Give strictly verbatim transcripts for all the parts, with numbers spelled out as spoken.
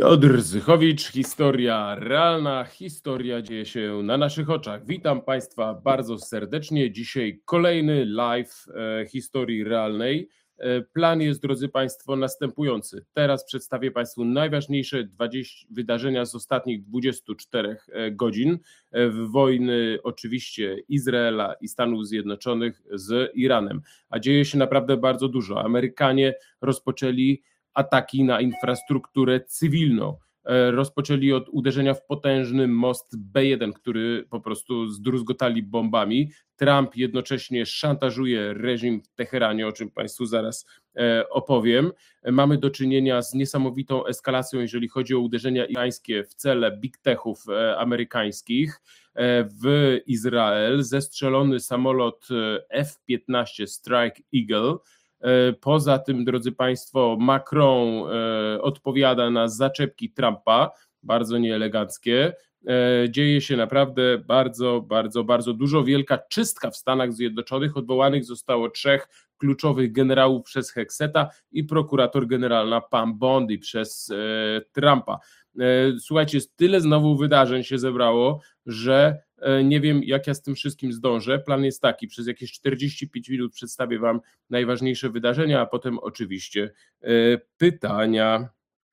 Piotr Zychowicz, historia realna, historia dzieje się na naszych oczach. Witam Państwa bardzo serdecznie. Dzisiaj kolejny live e, historii realnej. E, plan jest, drodzy Państwo, następujący. Teraz przedstawię Państwu najważniejsze dwadzieścia wydarzenia z ostatnich dwudziestu czterech godzin. E, wojny oczywiście Izraela i Stanów Zjednoczonych z Iranem. A dzieje się naprawdę bardzo dużo. Amerykanie rozpoczęli ataki na infrastrukturę cywilną. Rozpoczęli od uderzenia w potężny most B jeden, który po prostu zdruzgotali bombami. Trump jednocześnie szantażuje reżim w Teheranie, o czym Państwu zaraz opowiem. Mamy do czynienia z niesamowitą eskalacją, jeżeli chodzi o uderzenia irańskie w cele big techów amerykańskich. W Izrael zestrzelony samolot F piętnaście Strike Eagle. Poza tym, drodzy Państwo, Macron odpowiada na zaczepki Trumpa, bardzo nieeleganckie. Dzieje się naprawdę bardzo, bardzo, bardzo dużo. Wielka czystka w Stanach Zjednoczonych. Odwołanych zostało trzech kluczowych generałów przez Hegseta i prokurator generalna Pam Bondi przez Trumpa. Słuchajcie, tyle znowu wydarzeń się zebrało, że nie wiem, jak ja z tym wszystkim zdążę. Plan jest taki, przez jakieś czterdzieści pięć minut przedstawię Wam najważniejsze wydarzenia, a potem oczywiście pytania.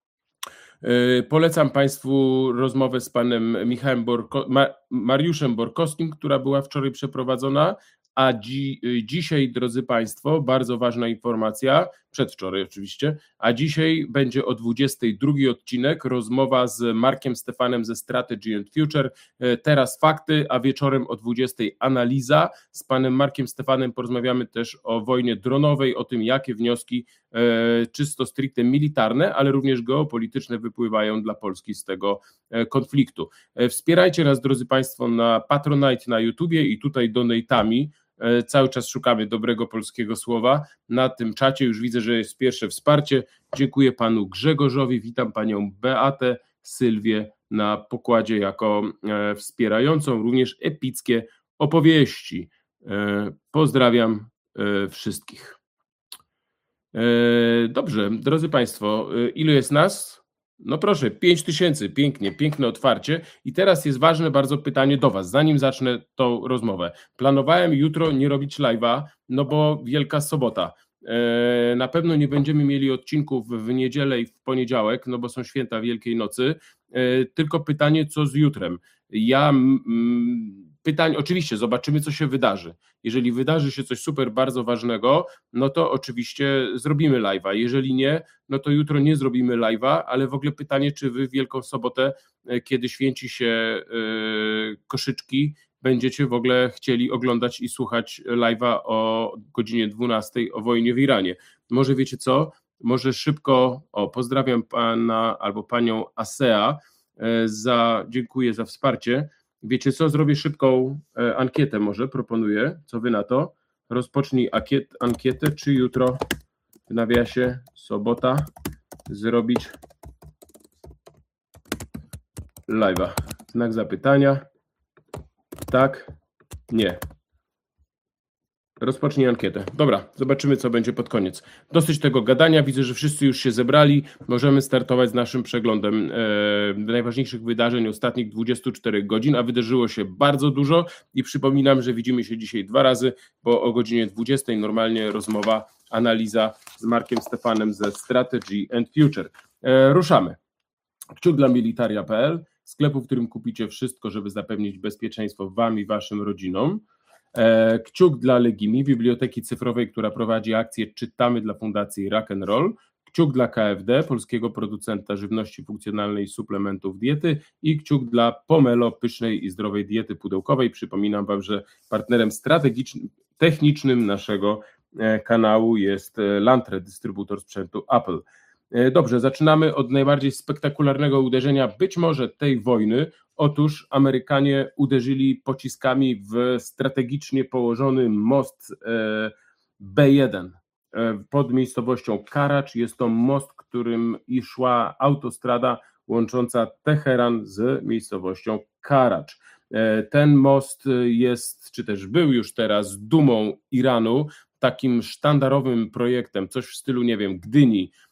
Polecam Państwu rozmowę z panem Michałem Borko, Mariuszem Borkowskim, która była wczoraj przeprowadzona, a dzi, dzisiaj, drodzy Państwo, bardzo ważna informacja, przedwczoraj oczywiście, a dzisiaj będzie o dwudziestej drugiej odcinek, rozmowa z Markiem Stefanem ze Strategy and Future, teraz fakty, a wieczorem o dwudziestej analiza. Z panem Markiem Stefanem porozmawiamy też o wojnie dronowej, o tym, jakie wnioski czysto stricte militarne, ale również geopolityczne wypływają dla Polski z tego konfliktu. Wspierajcie nas, drodzy Państwo, na Patronite, na YouTubie i tutaj donate'ami. Cały czas szukamy dobrego polskiego słowa. Na tym czacie już widzę, że jest pierwsze wsparcie. Dziękuję panu Grzegorzowi, witam panią Beatę, Sylwię na pokładzie jako wspierającą, również epickie opowieści. Pozdrawiam wszystkich. Dobrze, drodzy Państwo, ilu jest nas? No proszę, pięć tysięcy, pięknie, piękne otwarcie. I teraz jest ważne bardzo pytanie do Was, zanim zacznę tą rozmowę. Planowałem jutro nie robić live'a, no bo Wielka Sobota. Na pewno nie będziemy mieli odcinków w niedzielę i w poniedziałek, no bo są święta Wielkiej Nocy. Tylko pytanie, co z jutrem? Ja... Pytań, oczywiście zobaczymy, co się wydarzy. Jeżeli wydarzy się coś super bardzo ważnego, no to oczywiście zrobimy live'a. Jeżeli nie, no to jutro nie zrobimy live'a, ale w ogóle pytanie, czy wy w Wielką Sobotę, kiedy święci się yy, koszyczki, będziecie w ogóle chcieli oglądać i słuchać live'a o godzinie dwunastej o wojnie w Iranie. Może wiecie co? Może szybko, o pozdrawiam pana albo panią Asea, yy, za, dziękuję za wsparcie. Wiecie co, zrobię szybką ankietę może, proponuję, co wy na to? Rozpocznij ankiet, ankietę, czy jutro w nawiasie sobota zrobić live'a. Znak zapytania, tak, nie. Rozpocznij ankietę. Dobra, zobaczymy, co będzie pod koniec. Dosyć tego gadania, widzę, że wszyscy już się zebrali. Możemy startować z naszym przeglądem e, najważniejszych wydarzeń ostatnich dwudziestu czterech godzin, a wydarzyło się bardzo dużo i przypominam, że widzimy się dzisiaj dwa razy, bo o godzinie dwudziestej normalnie rozmowa, analiza z Markiem Stefanem ze Strategy and Future. E, ruszamy. Kciuk dla militaria kropka p l, sklepu, w którym kupicie wszystko, żeby zapewnić bezpieczeństwo wam i waszym rodzinom. Kciuk dla Legimi, biblioteki cyfrowej, która prowadzi akcję Czytamy dla Fundacji Rock and Roll. Kciuk dla K F D, polskiego producenta żywności funkcjonalnej i suplementów diety. I kciuk dla Pomelo, pysznej i zdrowej diety pudełkowej. Przypominam Wam, że partnerem strategicznym, technicznym naszego kanału jest Lantre, dystrybutor sprzętu Apple. Dobrze, zaczynamy od najbardziej spektakularnego uderzenia być może tej wojny. Otóż Amerykanie uderzyli pociskami w strategicznie położony most B jeden pod miejscowością Karacz. Jest to most, którym i szła autostrada łącząca Teheran z miejscowością Karacz. Ten most jest, czy też był już teraz dumą Iranu, takim sztandarowym projektem, coś w stylu, nie wiem, Gdyni,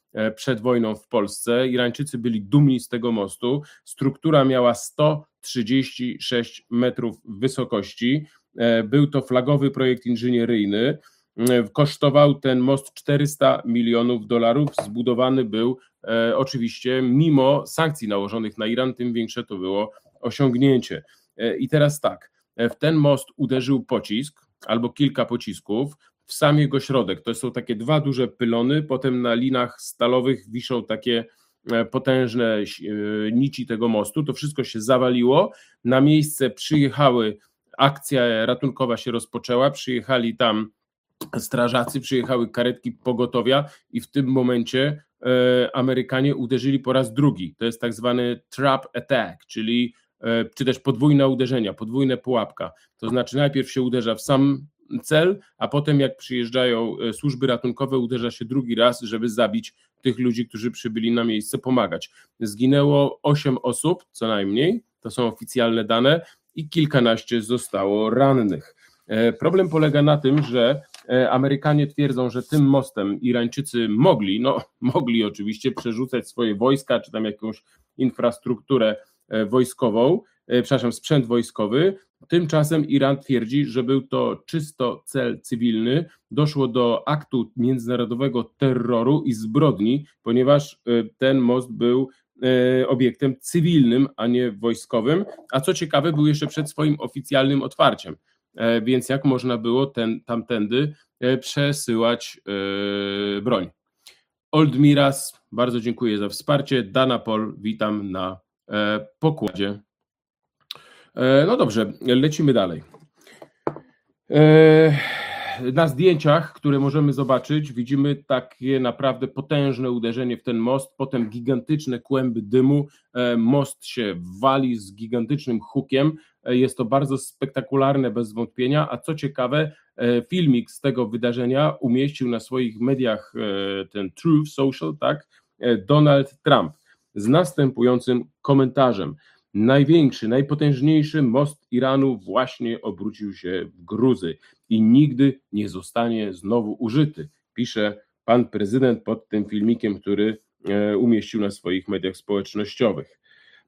przed wojną w Polsce. Irańczycy byli dumni z tego mostu. Struktura miała sto trzydzieści sześć metrów wysokości. Był to flagowy projekt inżynieryjny. Kosztował ten most czterysta milionów dolarów. Zbudowany był e, oczywiście mimo sankcji nałożonych na Iran, tym większe to było osiągnięcie. E, I teraz tak, w ten most uderzył pocisk albo kilka pocisków w sam jego środek. To są takie dwa duże pylony, potem na linach stalowych wiszą takie potężne nici tego mostu. To wszystko się zawaliło. Na miejsce przyjechały, akcja ratunkowa się rozpoczęła, przyjechali tam strażacy, przyjechały karetki pogotowia i w tym momencie e, Amerykanie uderzyli po raz drugi. To jest tak zwany trap attack, czyli e, czy też podwójne uderzenia, podwójne pułapka. To znaczy najpierw się uderza w sam cel, a potem jak przyjeżdżają służby ratunkowe, uderza się drugi raz, żeby zabić tych ludzi, którzy przybyli na miejsce pomagać. Zginęło osiem osób co najmniej, to są oficjalne dane, i kilkanaście zostało rannych. Problem polega na tym, że Amerykanie twierdzą, że tym mostem Irańczycy mogli, no mogli oczywiście przerzucać swoje wojska, czy tam jakąś infrastrukturę wojskową, przepraszam, sprzęt wojskowy. Tymczasem Iran twierdzi, że był to czysto cel cywilny, doszło do aktu międzynarodowego terroru i zbrodni, ponieważ ten most był obiektem cywilnym, a nie wojskowym, a co ciekawe był jeszcze przed swoim oficjalnym otwarciem, więc jak można było ten, tamtędy przesyłać broń. Old Miras, bardzo dziękuję za wsparcie. Dana Pol, witam na pokładzie. No dobrze, lecimy dalej. Na zdjęciach, które możemy zobaczyć, widzimy takie naprawdę potężne uderzenie w ten most, potem gigantyczne kłęby dymu, most się wali z gigantycznym hukiem, jest to bardzo spektakularne bez wątpienia, a co ciekawe, filmik z tego wydarzenia umieścił na swoich mediach ten Truth Social, tak, Donald Trump z następującym komentarzem: największy, najpotężniejszy most Iranu właśnie obrócił się w gruzy i nigdy nie zostanie znowu użyty, pisze pan prezydent pod tym filmikiem, który umieścił na swoich mediach społecznościowych.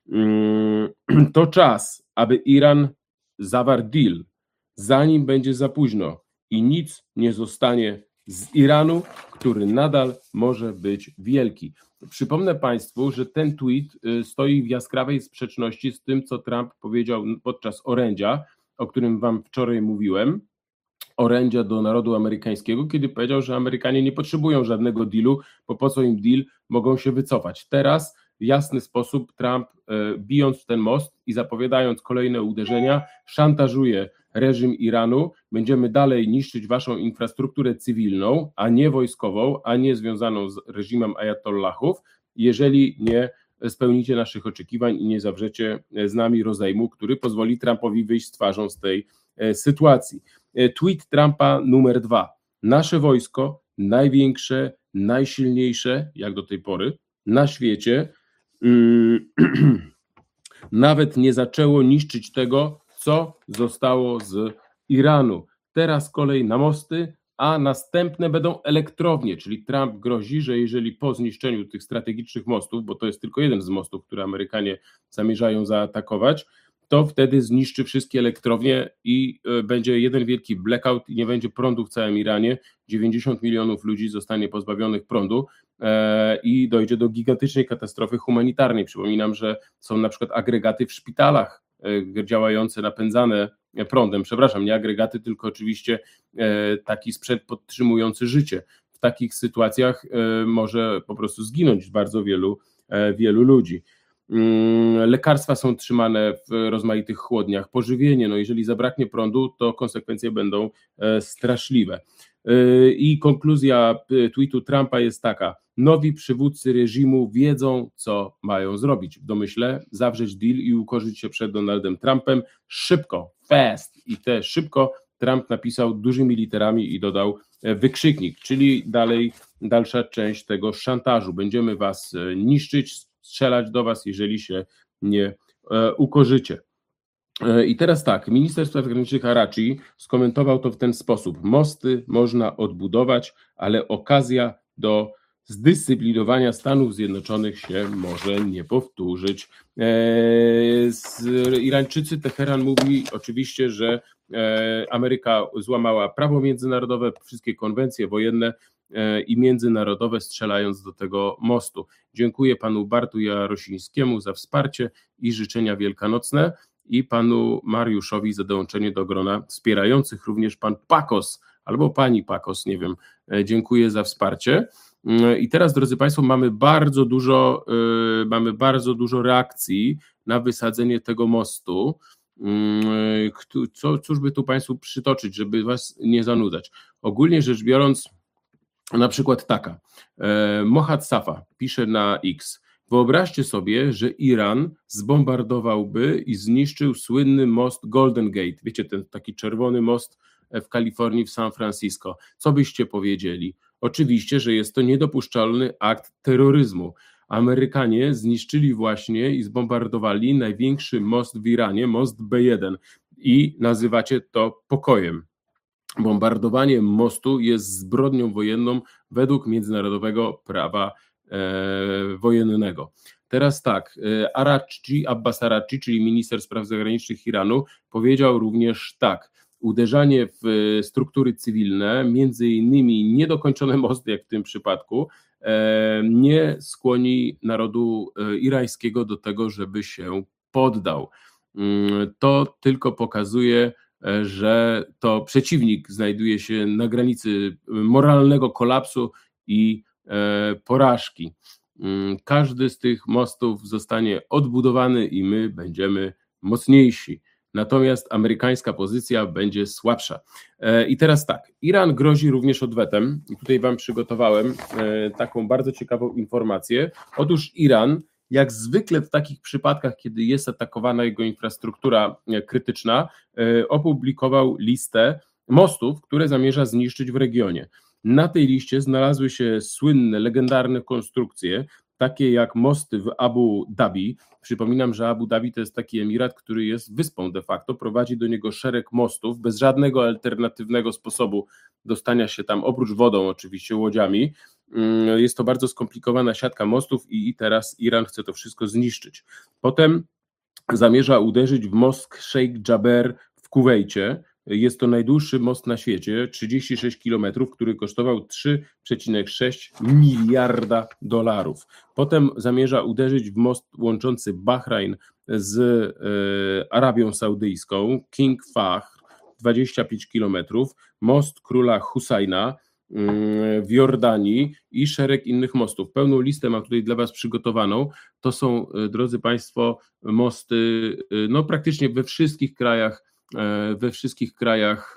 To czas, aby Iran zawarł deal, zanim będzie za późno i nic nie zostanie z Iranu, który nadal może być wielki. Przypomnę Państwu, że ten tweet stoi w jaskrawej sprzeczności z tym, co Trump powiedział podczas orędzia, o którym Wam wczoraj mówiłem, orędzia do narodu amerykańskiego, kiedy powiedział, że Amerykanie nie potrzebują żadnego dealu, bo po co im deal, mogą się wycofać. Teraz w jasny sposób Trump, bijąc w ten most i zapowiadając kolejne uderzenia, szantażuje reżim Iranu: będziemy dalej niszczyć waszą infrastrukturę cywilną, a nie wojskową, a nie związaną z reżimem ajatollahów, jeżeli nie spełnicie naszych oczekiwań i nie zawrzecie z nami rozejmu, który pozwoli Trumpowi wyjść z twarzą z tej sytuacji. Tweet Trumpa numer dwa. Nasze wojsko, największe, najsilniejsze, jak do tej pory, na świecie, mm, nawet nie zaczęło niszczyć tego, co zostało z Iranu. Teraz kolej na mosty, a następne będą elektrownie, czyli Trump grozi, że jeżeli po zniszczeniu tych strategicznych mostów, bo to jest tylko jeden z mostów, które Amerykanie zamierzają zaatakować, to wtedy zniszczy wszystkie elektrownie i będzie jeden wielki blackout i nie będzie prądu w całym Iranie. dziewięćdziesiąt milionów ludzi zostanie pozbawionych prądu i dojdzie do gigantycznej katastrofy humanitarnej. Przypominam, że są na przykład agregaty w szpitalach działające, napędzane prądem, przepraszam, nie agregaty, tylko oczywiście taki sprzęt podtrzymujący życie. W takich sytuacjach może po prostu zginąć bardzo wielu, wielu ludzi. Lekarstwa są trzymane w rozmaitych chłodniach, pożywienie, no jeżeli zabraknie prądu, to konsekwencje będą straszliwe. I konkluzja tweetu Trumpa jest taka: nowi przywódcy reżimu wiedzą, co mają zrobić. W domyśle zawrzeć deal i ukorzyć się przed Donaldem Trumpem szybko, fast. I te szybko Trump napisał dużymi literami i dodał wykrzyknik, czyli dalej dalsza część tego szantażu. Będziemy was niszczyć, strzelać do was, jeżeli się nie e, ukorzycie. E, I teraz tak, minister spraw zagranicznych Arachi skomentował to w ten sposób: mosty można odbudować, ale okazja do zdyscyplinowania Stanów Zjednoczonych się może nie powtórzyć. Irańczycy, Teheran mówi oczywiście, że Ameryka złamała prawo międzynarodowe, wszystkie konwencje wojenne i międzynarodowe, strzelając do tego mostu. Dziękuję panu Bartu Jarosińskiemu za wsparcie i życzenia wielkanocne i panu Mariuszowi za dołączenie do grona wspierających, również pan Pakos albo pani Pakos, nie wiem, dziękuję za wsparcie. I teraz, drodzy państwo, mamy bardzo dużo, yy, mamy bardzo dużo reakcji na wysadzenie tego mostu. Yy, co, cóż by tu państwu przytoczyć, żeby was nie zanudzać? Ogólnie rzecz biorąc, na przykład taka, yy, Mohad Safa pisze na X: wyobraźcie sobie, że Iran zbombardowałby i zniszczył słynny most Golden Gate, wiecie, ten taki czerwony most w Kalifornii, w San Francisco. Co byście powiedzieli? Oczywiście, że jest to niedopuszczalny akt terroryzmu. Amerykanie zniszczyli właśnie i zbombardowali największy most w Iranie, most B jeden, i nazywacie to pokojem. Bombardowanie mostu jest zbrodnią wojenną według międzynarodowego prawa e, wojennego. Teraz tak, Araghchi, Abbas Araghchi, czyli minister spraw zagranicznych Iranu, powiedział również tak: uderzanie w struktury cywilne, między innymi niedokończone mosty, jak w tym przypadku, nie skłoni narodu irańskiego do tego, żeby się poddał. To tylko pokazuje, że to przeciwnik znajduje się na granicy moralnego kolapsu i porażki. Każdy z tych mostów zostanie odbudowany i my będziemy mocniejsi. Natomiast amerykańska pozycja będzie słabsza. I teraz tak, Iran grozi również odwetem i tutaj wam przygotowałem taką bardzo ciekawą informację. Otóż Iran, jak zwykle w takich przypadkach, kiedy jest atakowana jego infrastruktura krytyczna, opublikował listę mostów, które zamierza zniszczyć w regionie. Na tej liście znalazły się słynne, legendarne konstrukcje, takie jak mosty w Abu Dhabi. Przypominam, że Abu Dhabi to jest taki emirat, który jest wyspą de facto, prowadzi do niego szereg mostów, bez żadnego alternatywnego sposobu dostania się tam, oprócz wodą oczywiście, łodziami. Jest to bardzo skomplikowana siatka mostów i teraz Iran chce to wszystko zniszczyć. Potem zamierza uderzyć w most Sheikh Jaber w Kuwejcie. Jest to najdłuższy most na świecie, trzydzieści sześć kilometrów, który kosztował trzy przecinek sześć miliarda dolarów. Potem zamierza uderzyć w most łączący Bahrajn z e, Arabią Saudyjską, King Fahd, dwadzieścia pięć kilometrów, most króla Husajna w Jordanii i szereg innych mostów. Pełną listę mam tutaj dla was przygotowaną. To są, drodzy państwo, mosty no praktycznie we wszystkich krajach, we wszystkich krajach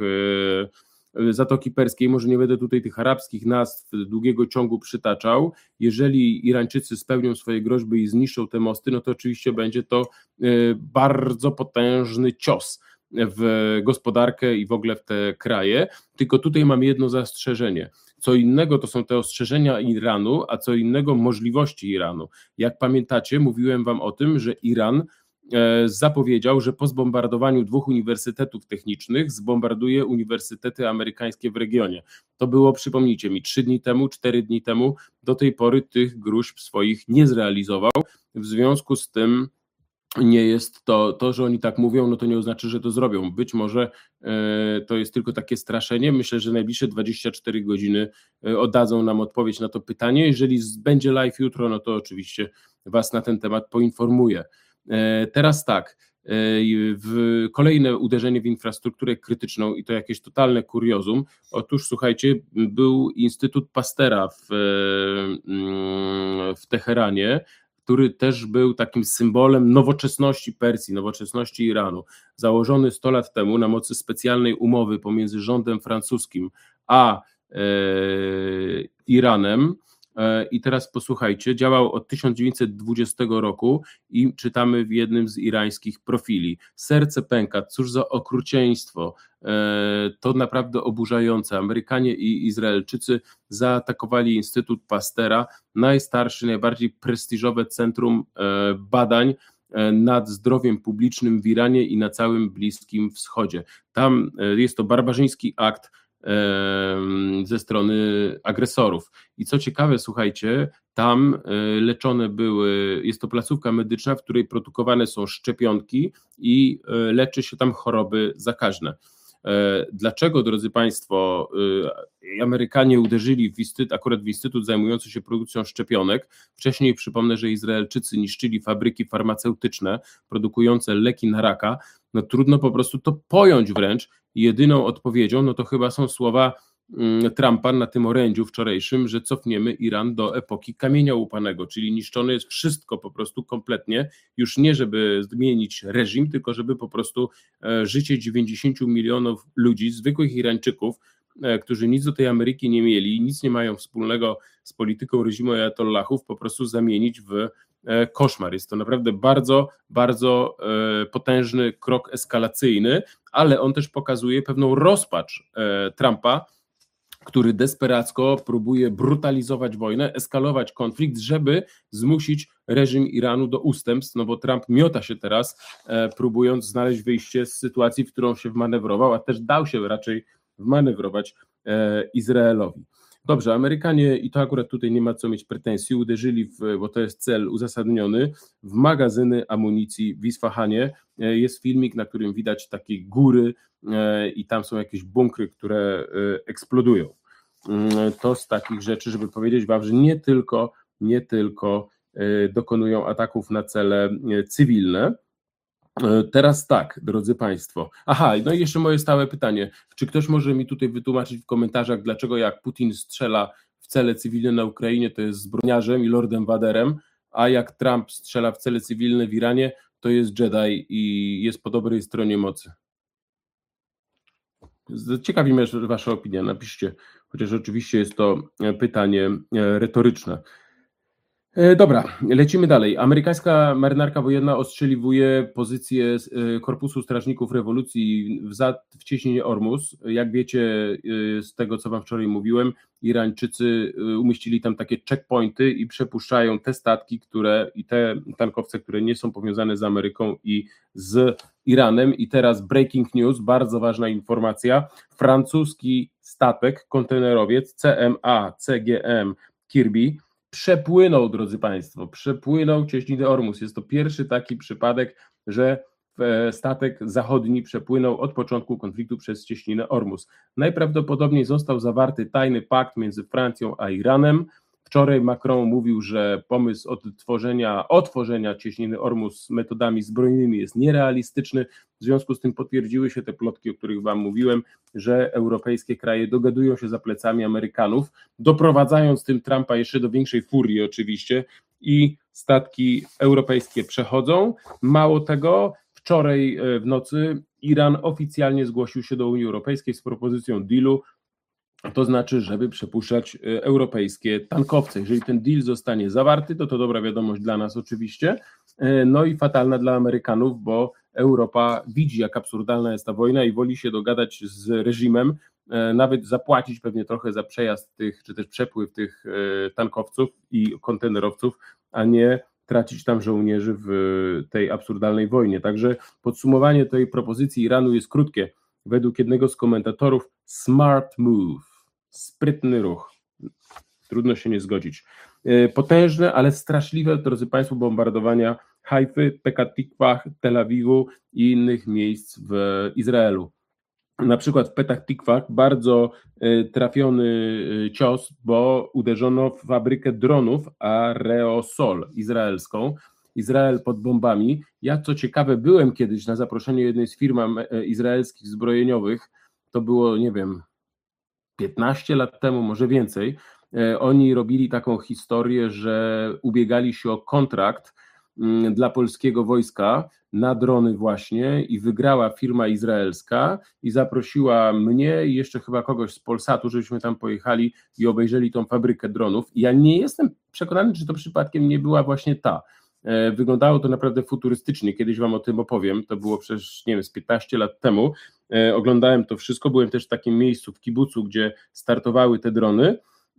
Zatoki Perskiej. Może nie będę tutaj tych arabskich nazw długiego ciągu przytaczał. Jeżeli Irańczycy spełnią swoje groźby i zniszczą te mosty, no to oczywiście będzie to bardzo potężny cios w gospodarkę i w ogóle w te kraje. Tylko tutaj mam jedno zastrzeżenie. Co innego to są te ostrzeżenia Iranu, a co innego możliwości Iranu. Jak pamiętacie, mówiłem wam o tym, że Iran zapowiedział, że po zbombardowaniu dwóch uniwersytetów technicznych zbombarduje uniwersytety amerykańskie w regionie. To było, przypomnijcie mi, trzy dni temu, cztery dni temu. Do tej pory tych gruźb swoich nie zrealizował. W związku z tym nie jest to, to, że oni tak mówią, no to nie oznacza, że to zrobią. Być może e, to jest tylko takie straszenie. Myślę, że najbliższe dwadzieścia cztery godziny oddadzą nam odpowiedź na to pytanie. Jeżeli będzie live jutro, no to oczywiście was na ten temat poinformuję. E, teraz tak, e, w kolejne uderzenie w infrastrukturę krytyczną i to jakieś totalne kuriozum. Otóż słuchajcie, był Instytut Pastera w, w Teheranie, który też był takim symbolem nowoczesności Persji, nowoczesności Iranu. Założony sto lat temu na mocy specjalnej umowy pomiędzy rządem francuskim a e, Iranem. E, I teraz posłuchajcie, działał od tysiąc dziewięćset dwudziestego roku i czytamy w jednym z irańskich profili: serce pęka, cóż za okrucieństwo, e, to naprawdę oburzające. Amerykanie i Izraelczycy zaatakowali Instytut Pastera, najstarszy, najbardziej prestiżowe centrum e, badań e, nad zdrowiem publicznym w Iranie i na całym Bliskim Wschodzie. Tam e, jest to barbarzyński akt ze strony agresorów. I co ciekawe, słuchajcie, tam leczone były, jest to placówka medyczna, w której produkowane są szczepionki i leczy się tam choroby zakaźne. Dlaczego, drodzy Państwo, Amerykanie uderzyli w instytut, akurat w instytut zajmujący się produkcją szczepionek? Wcześniej przypomnę, że Izraelczycy niszczyli fabryki farmaceutyczne produkujące leki na raka. No trudno po prostu to pojąć wręcz. Jedyną odpowiedzią, no to chyba są słowa Trumpa na tym orędziu wczorajszym, że cofniemy Iran do epoki kamienia łupanego, czyli niszczone jest wszystko po prostu kompletnie, już nie żeby zmienić reżim, tylko żeby po prostu życie dziewięćdziesięciu milionów ludzi, zwykłych Irańczyków, którzy nic do tej Ameryki nie mieli, nic nie mają wspólnego z polityką reżimu ajatollahów, po prostu zamienić w koszmar. Jest to naprawdę bardzo, bardzo potężny krok eskalacyjny, ale on też pokazuje pewną rozpacz Trumpa, który desperacko próbuje brutalizować wojnę, eskalować konflikt, żeby zmusić reżim Iranu do ustępstw, no bo Trump miota się teraz, e, próbując znaleźć wyjście z sytuacji, w którą się wmanewrował, a też dał się raczej wmanewrować e, Izraelowi. Dobrze, Amerykanie, i to akurat tutaj nie ma co mieć pretensji, uderzyli, w, bo to jest cel uzasadniony, w magazyny amunicji w Isfahanie. E, jest filmik, na którym widać takie góry, i tam są jakieś bunkry, które eksplodują. To z takich rzeczy, żeby powiedzieć wam, że nie tylko, nie tylko dokonują ataków na cele cywilne. Teraz tak, drodzy Państwo. Aha, no i jeszcze moje stałe pytanie. Czy ktoś może mi tutaj wytłumaczyć w komentarzach, dlaczego jak Putin strzela w cele cywilne na Ukrainie, to jest zbrojniarzem i Lordem Vaderem, a jak Trump strzela w cele cywilne w Iranie, to jest Jedi i jest po dobrej stronie mocy? Ciekawi mnie wasza opinia, napiszcie, chociaż oczywiście jest to pytanie retoryczne. Dobra, lecimy dalej. Amerykańska marynarka wojenna ostrzeliwuje pozycję Korpusu Strażników Rewolucji w, za, w cieśninie Ormus. Jak wiecie z tego, co wam wczoraj mówiłem, Irańczycy umieścili tam takie checkpointy i przepuszczają te statki, które i te tankowce, które nie są powiązane z Ameryką i z Iranem. I teraz breaking news, bardzo ważna informacja. Francuski statek, kontenerowiec C M A C G M Kirby przepłynął, drodzy Państwo, przepłynął cieśninę Ormus. Jest to pierwszy taki przypadek, że statek zachodni przepłynął od początku konfliktu przez cieśninę Ormus. Najprawdopodobniej został zawarty tajny pakt między Francją a Iranem. Wczoraj Macron mówił, że pomysł odtworzenia, otworzenia cieśniny Ormus metodami zbrojnymi jest nierealistyczny. W związku z tym potwierdziły się te plotki, o których wam mówiłem, że europejskie kraje dogadują się za plecami Amerykanów, doprowadzając tym Trumpa jeszcze do większej furii oczywiście i statki europejskie przechodzą. Mało tego, wczoraj w nocy Iran oficjalnie zgłosił się do Unii Europejskiej z propozycją dealu, to znaczy, żeby przepuszczać europejskie tankowce. Jeżeli ten deal zostanie zawarty, to to dobra wiadomość dla nas oczywiście, no i fatalna dla Amerykanów, bo Europa widzi, jak absurdalna jest ta wojna i woli się dogadać z reżimem, nawet zapłacić pewnie trochę za przejazd tych, czy też przepływ tych tankowców i kontenerowców, a nie tracić tam żołnierzy w tej absurdalnej wojnie. Także podsumowanie tej propozycji Iranu jest krótkie. Według jednego z komentatorów smart move. Sprytny ruch. Trudno się nie zgodzić. Potężne, ale straszliwe, drodzy Państwo, bombardowania Hajfy, Petach Tikwach, Tel Awiwu i innych miejsc w Izraelu. Na przykład w Petach Tikwach bardzo trafiony cios, bo uderzono w fabrykę dronów Aerosol izraelską. Izrael pod bombami. Ja, co ciekawe, byłem kiedyś na zaproszeniu jednej z firm izraelskich zbrojeniowych, to było, nie wiem, piętnaście lat temu, może więcej. Oni robili taką historię, że ubiegali się o kontrakt dla polskiego wojska na drony właśnie i wygrała firma izraelska i zaprosiła mnie i jeszcze chyba kogoś z Polsatu, żebyśmy tam pojechali i obejrzeli tą fabrykę dronów. Ja nie jestem przekonany, czy to przypadkiem nie była właśnie ta. Wyglądało to naprawdę futurystycznie, kiedyś wam o tym opowiem, to było przecież, nie wiem, z piętnaście lat temu, oglądałem to wszystko, byłem też w takim miejscu w kibucu, gdzie startowały te drony.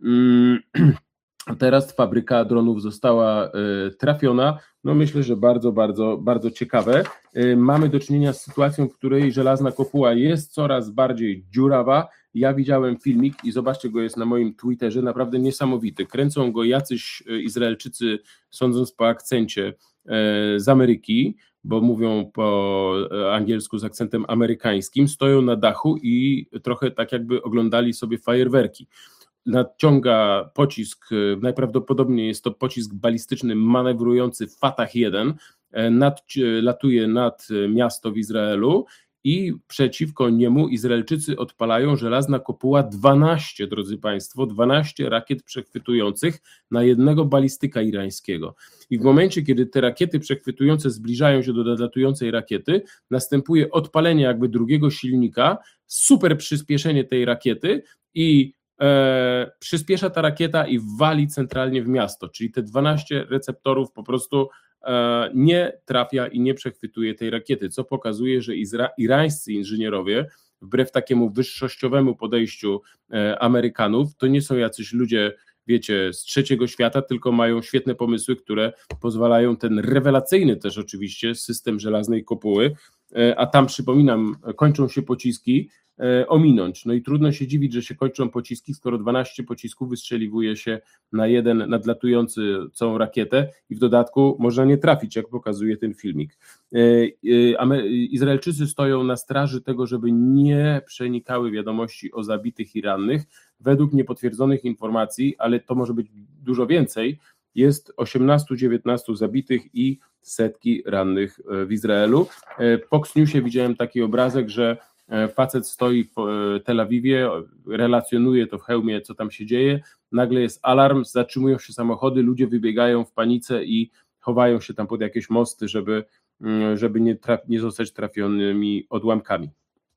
Teraz fabryka dronów została trafiona, no myślę, że bardzo, bardzo, bardzo ciekawe. Mamy do czynienia z sytuacją, w której żelazna kopuła jest coraz bardziej dziurawa, Ja widziałem filmik i zobaczcie go, jest na moim Twitterze, naprawdę niesamowity. Kręcą go jacyś Izraelczycy, sądząc po akcencie, z Ameryki, bo mówią po angielsku z akcentem amerykańskim, stoją na dachu i trochę tak jakby oglądali sobie fajerwerki. Nadciąga pocisk, najprawdopodobniej jest to pocisk balistyczny manewrujący Fatah jeden, nad, latuje nad miasto w Izraelu i przeciwko niemu Izraelczycy odpalają żelazna kopuła dwanaście, drodzy Państwo, dwanaście rakiet przechwytujących na jednego balistyka irańskiego. I w momencie, kiedy te rakiety przechwytujące zbliżają się do nadlatującej rakiety, następuje odpalenie jakby drugiego silnika, super przyspieszenie tej rakiety i e, przyspiesza ta rakieta i wali centralnie w miasto, czyli te dwanaście receptorów po prostu nie trafia i nie przechwytuje tej rakiety, co pokazuje, że izra- irańscy inżynierowie, wbrew takiemu wyższościowemu podejściu e, Amerykanów, to nie są jacyś ludzie, wiecie, z trzeciego świata, tylko mają świetne pomysły, które pozwalają ten rewelacyjny też oczywiście system żelaznej kopuły, e, a tam przypominam, kończą się pociski, e, ominąć. No i trudno się dziwić, że się kończą pociski, skoro dwanaście pocisków wystrzeliwuje się na jeden nadlatujący całą rakietę i w dodatku można nie trafić, jak pokazuje ten filmik. E, e, Izraelczycy stoją na straży tego, żeby nie przenikały wiadomości o zabitych i rannych. Według niepotwierdzonych informacji, ale to może być dużo więcej, jest osiemnaście dziewiętnaście zabitych i setki rannych w Izraelu. W Fox Newsie widziałem taki obrazek, że facet stoi w Tel Awiwie, relacjonuje to w hełmie, co tam się dzieje, nagle jest alarm, zatrzymują się samochody, ludzie wybiegają w panice i chowają się tam pod jakieś mosty, żeby, żeby nie, traf, nie zostać trafionymi odłamkami.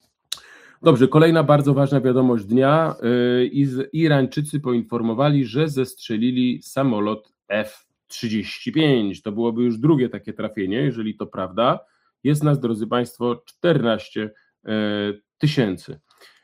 Dobrze, kolejna bardzo ważna wiadomość dnia. Irańczycy poinformowali, że zestrzelili samolot F trzydzieści pięć. To byłoby już drugie takie trafienie, jeżeli to prawda. Jest nas, drodzy Państwo, czternaście tysięcy.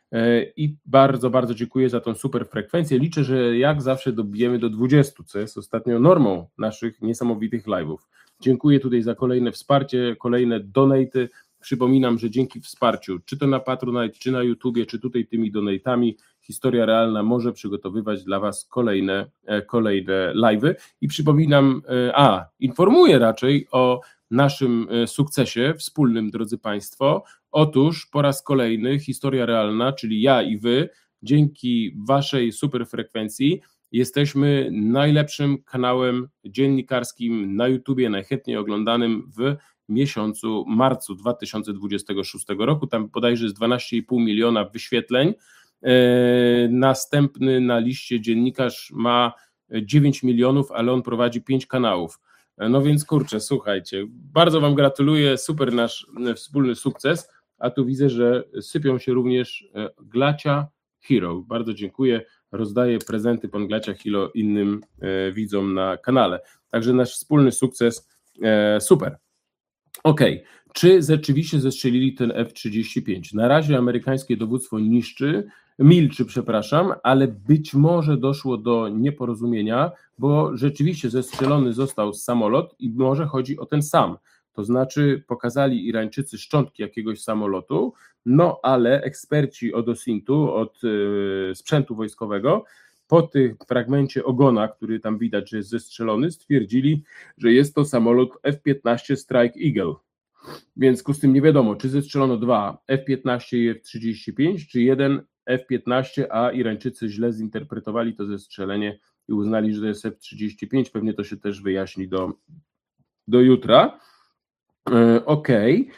I bardzo, bardzo dziękuję za tą super frekwencję. Liczę, że jak zawsze dobijemy do dwudziestu, co jest ostatnio normą naszych niesamowitych live'ów. Dziękuję tutaj za kolejne wsparcie, kolejne donaty. Przypominam, że dzięki wsparciu, czy to na Patronite, czy na YouTubie, czy tutaj tymi donatami, Historia Realna może przygotowywać dla Was kolejne, kolejne live'y. I przypominam, a informuję raczej o naszym sukcesie wspólnym, drodzy Państwo. Otóż po raz kolejny Historia Realna, czyli ja i Wy, dzięki Waszej superfrekwencji jesteśmy najlepszym kanałem dziennikarskim na YouTubie, najchętniej oglądanym w miesiącu marcu dwa tysiące dwudziestego szóstego roku. Tam bodajże jest dwanaście i pół miliona wyświetleń. Eee, następny na liście dziennikarz ma dziewięć milionów, ale on prowadzi pięć kanałów. No więc kurczę, słuchajcie, bardzo Wam gratuluję, super nasz wspólny sukces, a tu widzę, że sypią się również Glacia Hero. Bardzo dziękuję, rozdaję prezenty pan Glacia Hero innym e, widzom na kanale. Także nasz wspólny sukces, e, super. Okej, okay. Czy rzeczywiście zestrzelili ten F trzydzieści pięć? Na razie amerykańskie dowództwo niszczy, milczy, przepraszam, ale być może doszło do nieporozumienia, bo rzeczywiście zestrzelony został samolot i może chodzi o ten sam. To znaczy pokazali Irańczycy szczątki jakiegoś samolotu, no ale eksperci od OSINT-u, od y, sprzętu wojskowego, po tym fragmencie ogona, który tam widać, że jest zestrzelony, stwierdzili, że jest to samolot F piętnaście Strike Eagle. Więc w związku z tym nie wiadomo, czy zestrzelono dwa F piętnaście i F trzydzieści pięć, czy jeden F piętnaście, a Irańczycy źle zinterpretowali to zestrzelenie i uznali, że to jest F trzydzieści pięć. Pewnie to się też wyjaśni do, do jutra. Yy, Okej. Okay.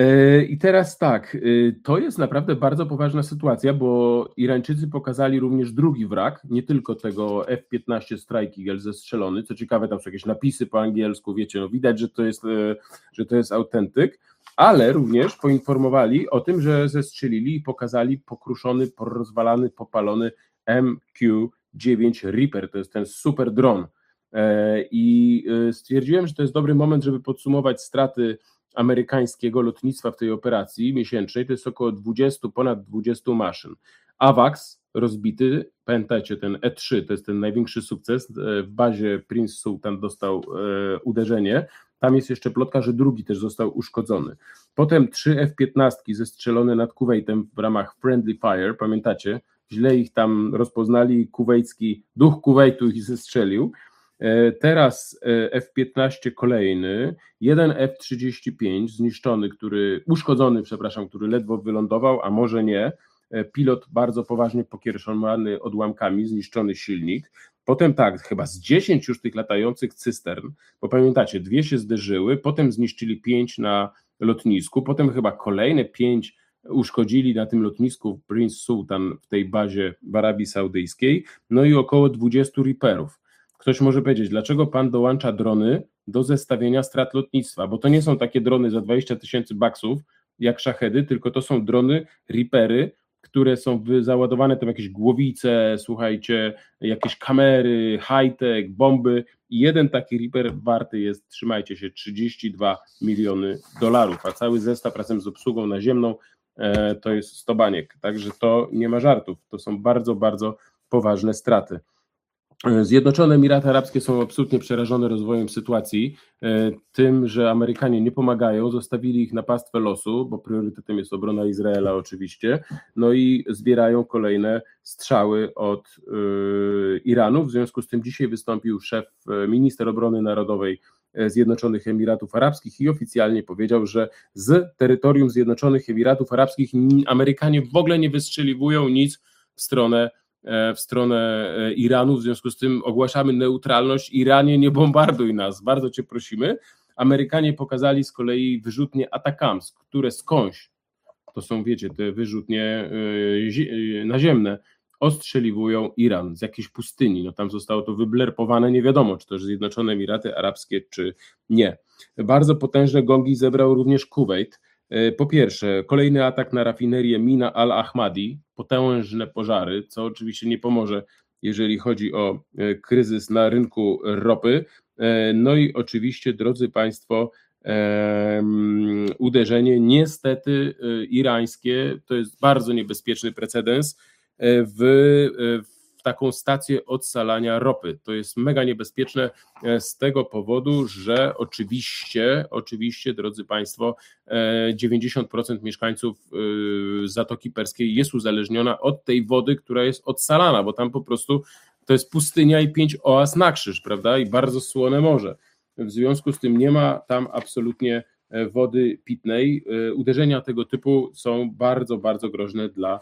I teraz tak, to jest naprawdę bardzo poważna sytuacja, bo Irańczycy pokazali również drugi wrak, nie tylko tego F piętnaście Strike Eagle zestrzelony, co ciekawe, tam są jakieś napisy po angielsku, wiecie, no widać, że to jest, że to jest autentyk, ale również poinformowali o tym, że zestrzelili i pokazali pokruszony, porozwalany, popalony M Q dziewięć Reaper, to jest ten super dron. I stwierdziłem, że to jest dobry moment, żeby podsumować straty amerykańskiego lotnictwa w tej operacji miesięcznej. To jest około dwadzieścia, ponad dwadzieścia maszyn. AWACS rozbity, pamiętajcie, ten E trzy to jest ten największy sukces, w bazie Prince Sultan dostał e, uderzenie, tam jest jeszcze plotka, że drugi też został uszkodzony. Potem trzy F piętnaście zestrzelone nad Kuwejtem w ramach Friendly Fire, pamiętacie? Źle ich tam rozpoznali, kuwejski, duch Kuwejtu ich zestrzelił. Teraz F piętnaście kolejny, jeden F trzydzieści pięć zniszczony, który, uszkodzony, przepraszam, który ledwo wylądował, a może nie. Pilot bardzo poważnie pokiereszowany odłamkami, zniszczony silnik. Potem tak, chyba z dziesięć już tych latających cystern, bo pamiętacie, dwie się zderzyły, potem zniszczyli pięć na lotnisku, potem chyba kolejne pięć uszkodzili na tym lotnisku Prince Sultan w tej bazie w Arabii Saudyjskiej, no i około dwudziestu Reaperów. Ktoś może powiedzieć, dlaczego pan dołącza drony do zestawienia strat lotnictwa, bo to nie są takie drony za dwadzieścia tysięcy baksów jak Szachedy, tylko to są drony Reapery, które są załadowane tam jakieś głowice, słuchajcie, jakieś kamery, high-tech, bomby i jeden taki Reaper warty jest, trzymajcie się, trzydzieści dwa miliony dolarów, a cały zestaw razem z obsługą naziemną e, to jest sto baniek, także to nie ma żartów, to są bardzo, bardzo poważne straty. Zjednoczone Emiraty Arabskie są absolutnie przerażone rozwojem sytuacji, tym, że Amerykanie nie pomagają, zostawili ich na pastwę losu, bo priorytetem jest obrona Izraela oczywiście, no i zbierają kolejne strzały od yy, Iranu. W związku z tym dzisiaj wystąpił szef, minister obrony narodowej Zjednoczonych Emiratów Arabskich i oficjalnie powiedział, że z terytorium Zjednoczonych Emiratów Arabskich Amerykanie w ogóle nie wystrzeliwują nic w stronę w stronę Iranu, w związku z tym ogłaszamy neutralność. Iranie, nie bombarduj nas, bardzo cię prosimy. Amerykanie pokazali z kolei wyrzutnie Atacams, które skądś, to są wiecie, te wyrzutnie naziemne, ostrzeliwują Iran z jakiejś pustyni, no tam zostało to wyblerpowane, nie wiadomo, czy to Zjednoczone Emiraty Arabskie, czy nie. Bardzo potężne gongi zebrał również Kuwejt. Po pierwsze, kolejny atak na rafinerię Mina al-Ahmadi, potężne pożary, co oczywiście nie pomoże, jeżeli chodzi o kryzys na rynku ropy. No i oczywiście, drodzy Państwo, uderzenie niestety irańskie, to jest bardzo niebezpieczny precedens w, w taką stację odsalania ropy. To jest mega niebezpieczne z tego powodu, że oczywiście, oczywiście, drodzy Państwo, dziewięćdziesiąt procent mieszkańców Zatoki Perskiej jest uzależniona od tej wody, która jest odsalana, bo tam po prostu to jest pustynia i pięć oaz na krzyż, prawda, i bardzo słone morze. W związku z tym nie ma tam absolutnie wody pitnej. Uderzenia tego typu są bardzo, bardzo groźne dla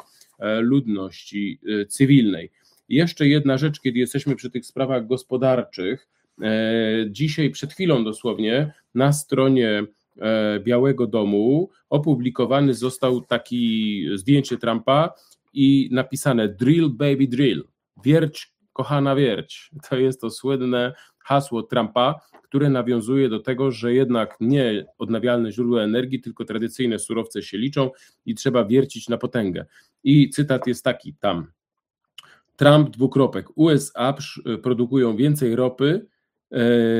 ludności cywilnej. Jeszcze jedna rzecz, kiedy jesteśmy przy tych sprawach gospodarczych. Dzisiaj, przed chwilą dosłownie, na stronie Białego Domu opublikowany został taki zdjęcie Trumpa i napisane "Drill baby drill", wierć kochana wierć. To jest to słynne hasło Trumpa, które nawiązuje do tego, że jednak nie odnawialne źródła energii, tylko tradycyjne surowce się liczą i trzeba wiercić na potęgę. I cytat jest taki tam. Trump, dwukropek, U S A produkują więcej ropy yy,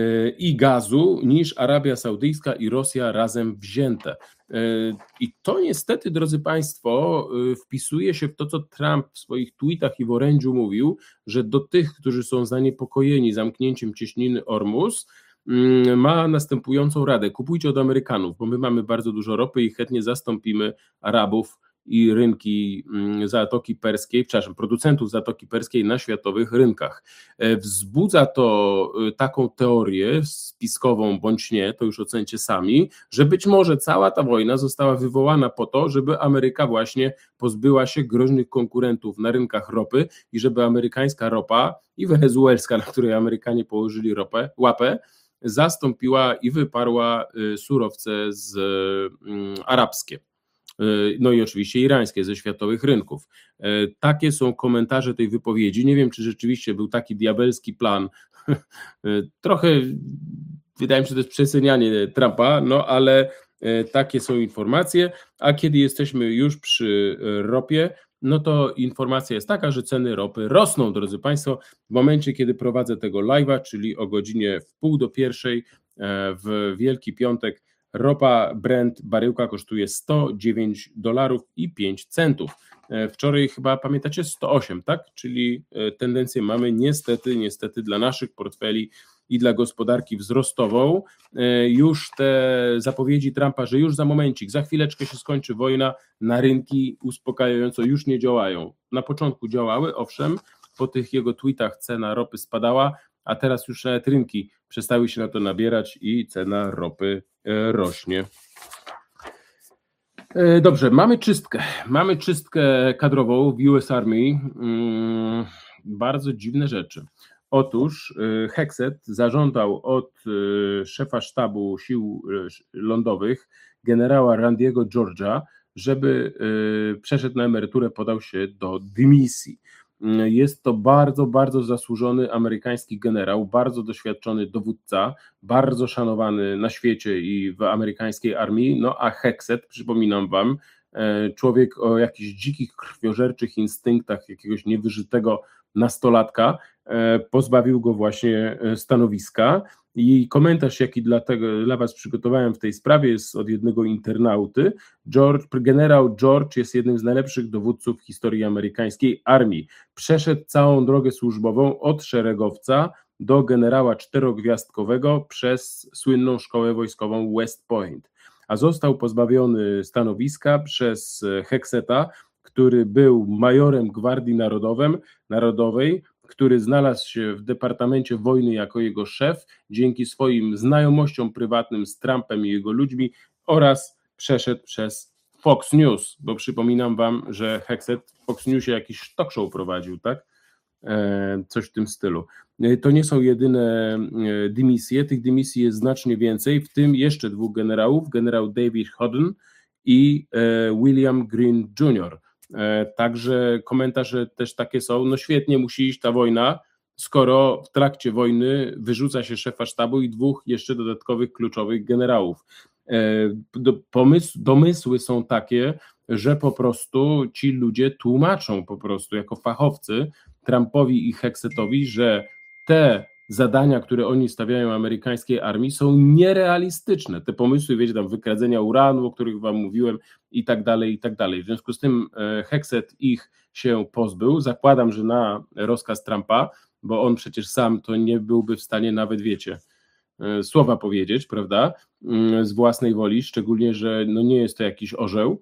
i gazu niż Arabia Saudyjska i Rosja razem wzięte. Yy, I to niestety, drodzy Państwo, yy, wpisuje się w to, co Trump w swoich tweetach i w orędziu mówił, że do tych, którzy są zaniepokojeni zamknięciem cieśniny Ormus, yy, ma następującą radę. Kupujcie od Amerykanów, bo my mamy bardzo dużo ropy i chętnie zastąpimy Arabów i rynki Zatoki Perskiej, przepraszam, producentów Zatoki Perskiej na światowych rynkach. Wzbudza to taką teorię spiskową bądź nie, to już ocencie sami, że być może cała ta wojna została wywołana po to, żeby Ameryka właśnie pozbyła się groźnych konkurentów na rynkach ropy i żeby amerykańska ropa i wenezuelska, na której Amerykanie położyli ropę, łapę, zastąpiła i wyparła surowce z um, arabskie. No i oczywiście irańskie ze światowych rynków. Takie są komentarze tej wypowiedzi. Nie wiem, czy rzeczywiście był taki diabelski plan. Trochę wydaje mi się, że to jest przecenianie Trumpa, no ale takie są informacje. A kiedy jesteśmy już przy ropie, no to informacja jest taka, że ceny ropy rosną, drodzy Państwo, w momencie, kiedy prowadzę tego live'a, czyli o godzinie w pół do pierwszej w Wielki Piątek. Ropa Brent, baryłka kosztuje sto dziewięć dolarów i pięć centów. Wczoraj chyba, pamiętacie, sto osiem, tak? Czyli tendencję mamy niestety, niestety dla naszych portfeli i dla gospodarki wzrostową. Już te zapowiedzi Trumpa, że już za momencik, za chwileczkę się skończy wojna, na rynki uspokajająco już nie działają. Na początku działały, owszem, po tych jego tweetach cena ropy spadała, a teraz już nawet rynki przestały się na to nabierać i cena ropy rośnie. Dobrze, mamy czystkę. Mamy czystkę kadrową w U S Army. Hmm, bardzo dziwne rzeczy. Otóż Hexet zażądał od szefa sztabu sił lądowych, generała Randiego George'a, żeby przeszedł na emeryturę, podał się do dymisji. Jest to bardzo, bardzo zasłużony amerykański generał, bardzo doświadczony dowódca, bardzo szanowany na świecie i w amerykańskiej armii, no a Hexet, przypominam wam, człowiek o jakichś dzikich, krwiożerczych instynktach, jakiegoś niewyżytego nastolatka, pozbawił go właśnie stanowiska. I komentarz, jaki dla, tego, dla was przygotowałem w tej sprawie, jest od jednego internauty. George, generał George jest jednym z najlepszych dowódców w historii amerykańskiej armii. Przeszedł całą drogę służbową od szeregowca do generała czterogwiazdkowego przez słynną szkołę wojskową West Point, a został pozbawiony stanowiska przez Hexeta, który był majorem Gwardii Narodowym, Narodowej, który znalazł się w Departamencie Wojny jako jego szef dzięki swoim znajomościom prywatnym z Trumpem i jego ludźmi oraz przeszedł przez Fox News, bo przypominam wam, że Hexet w Fox Newsie jakiś talk show prowadził, tak? E, coś w tym stylu. To nie są jedyne dymisje, tych dymisji jest znacznie więcej, w tym jeszcze dwóch generałów, generał David Hodden i e, William Green junior Także komentarze też takie są, no świetnie, musi iść ta wojna, skoro w trakcie wojny wyrzuca się szefa sztabu i dwóch jeszcze dodatkowych kluczowych generałów. Pomysł, domysły są takie, że po prostu ci ludzie tłumaczą po prostu jako fachowcy Trumpowi i Hexetowi, że te zadania, które oni stawiają amerykańskiej armii, są nierealistyczne. Te pomysły, wiecie, tam wykradzenia uranu, o których wam mówiłem i tak dalej, i tak dalej. W związku z tym Hexet ich się pozbył. Zakładam, że na rozkaz Trumpa, bo on przecież sam to nie byłby w stanie nawet, wiecie, słowa powiedzieć, prawda, z własnej woli, szczególnie, że no nie jest to jakiś orzeł.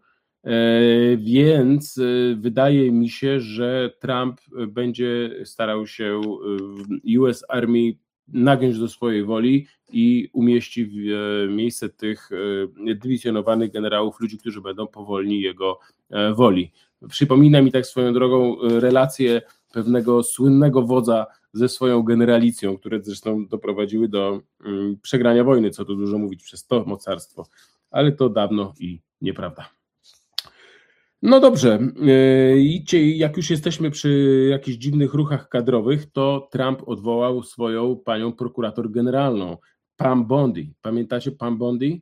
Więc wydaje mi się, że Trump będzie starał się U S Army nagiąć do swojej woli i umieści w miejsce tych dywizjonowanych generałów ludzi, którzy będą powolni jego woli. Przypomina mi tak swoją drogą relacje pewnego słynnego wodza ze swoją generalicją, które zresztą doprowadziły do przegrania wojny, co tu dużo mówić, przez to mocarstwo, ale to dawno i nieprawda. No dobrze, i jak już jesteśmy przy jakichś dziwnych ruchach kadrowych, to Trump odwołał swoją panią prokurator generalną, Pam Bondi. Pamiętacie Pam Bondi?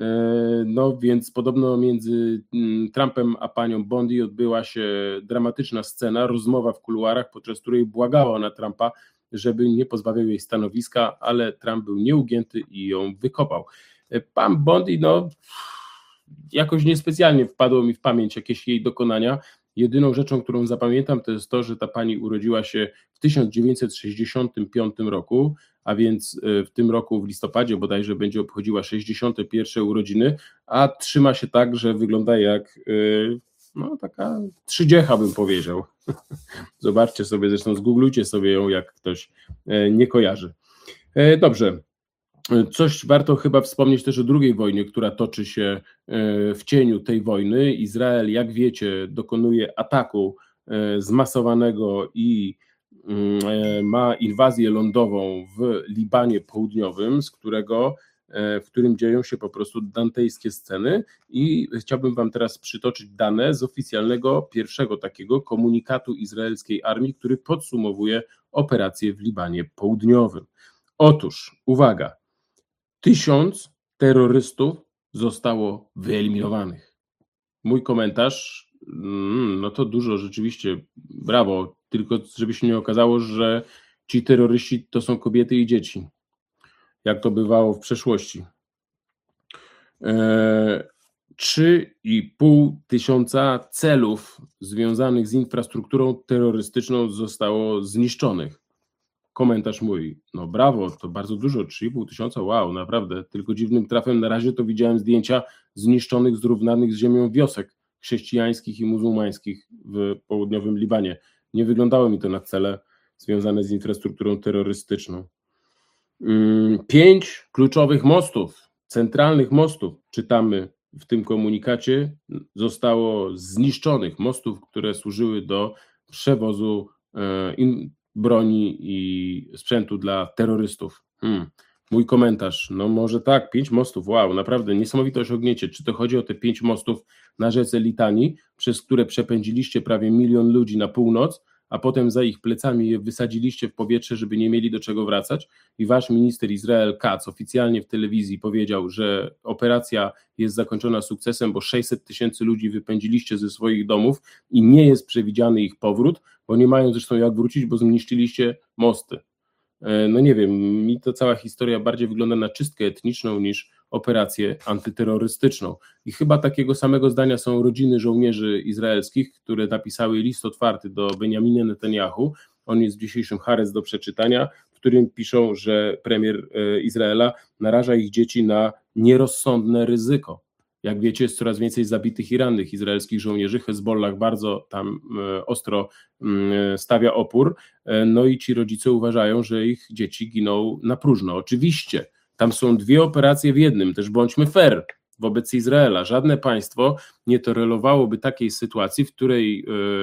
No więc podobno między Trumpem a panią Bondi odbyła się dramatyczna scena, rozmowa w kuluarach, podczas której błagała ona Trumpa, żeby nie pozbawiał jej stanowiska, ale Trump był nieugięty i ją wykopał. Pam Bondi, no jakoś niespecjalnie wpadło mi w pamięć jakieś jej dokonania. Jedyną rzeczą, którą zapamiętam, to jest to, że ta pani urodziła się w tysiąc dziewięćset sześćdziesiątym piątym roku, a więc w tym roku w listopadzie bodajże będzie obchodziła sześćdziesiąte pierwsze urodziny, a trzyma się tak, że wygląda jak no taka trzydziecha, bym powiedział. Zobaczcie sobie, zresztą zgooglujcie sobie ją, jak ktoś nie kojarzy. Dobrze. Coś warto chyba wspomnieć też o drugiej wojnie, która toczy się w cieniu tej wojny. Izrael, jak wiecie, dokonuje ataku zmasowanego i ma inwazję lądową w Libanie Południowym, z którego, w którym dzieją się po prostu dantejskie sceny, i chciałbym wam teraz przytoczyć dane z oficjalnego pierwszego takiego komunikatu izraelskiej armii, który podsumowuje operację w Libanie Południowym. Otóż, uwaga, tysiąc terrorystów zostało wyeliminowanych. Mój komentarz, no to dużo rzeczywiście, brawo, tylko żeby się nie okazało, że ci terroryści to są kobiety i dzieci, jak to bywało w przeszłości. trzy i pół tysiąca celów związanych z infrastrukturą terrorystyczną zostało zniszczonych. Komentarz mój, no brawo, to bardzo dużo, trzy i pół tysiąca, wow, naprawdę, tylko dziwnym trafem na razie to widziałem zdjęcia zniszczonych, zrównanych z ziemią wiosek chrześcijańskich i muzułmańskich w południowym Libanie. Nie wyglądało mi to na cele związane z infrastrukturą terrorystyczną. Pięć kluczowych mostów, centralnych mostów, czytamy w tym komunikacie, zostało zniszczonych, mostów, które służyły do przewozu broni i sprzętu dla terrorystów. Hmm. Mój komentarz, no może tak, pięć mostów, wow, naprawdę niesamowite osiągnięcie. Czy to chodzi o te pięć mostów na rzece Litanii, przez które przepędziliście prawie milion ludzi na północ, a potem za ich plecami je wysadziliście w powietrze, żeby nie mieli do czego wracać i wasz minister Izrael Katz oficjalnie w telewizji powiedział, że operacja jest zakończona sukcesem, bo sześćset tysięcy ludzi wypędziliście ze swoich domów i nie jest przewidziany ich powrót, bo nie mają zresztą jak wrócić, bo zniszczyliście mosty. No nie wiem, mi to cała historia bardziej wygląda na czystkę etniczną niż operację antyterrorystyczną. I chyba takiego samego zdania są rodziny żołnierzy izraelskich, które napisały list otwarty do Benjamina Netanyahu. On jest w dzisiejszym Haaretz do przeczytania, w którym piszą, że premier Izraela naraża ich dzieci na nierozsądne ryzyko. Jak wiecie, jest coraz więcej zabitych i rannych izraelskich żołnierzy. Hezbollah bardzo tam ostro stawia opór, no i ci rodzice uważają, że ich dzieci giną na próżno. Oczywiście, tam są dwie operacje w jednym, też bądźmy fair wobec Izraela. Żadne państwo nie tolerowałoby takiej sytuacji, w której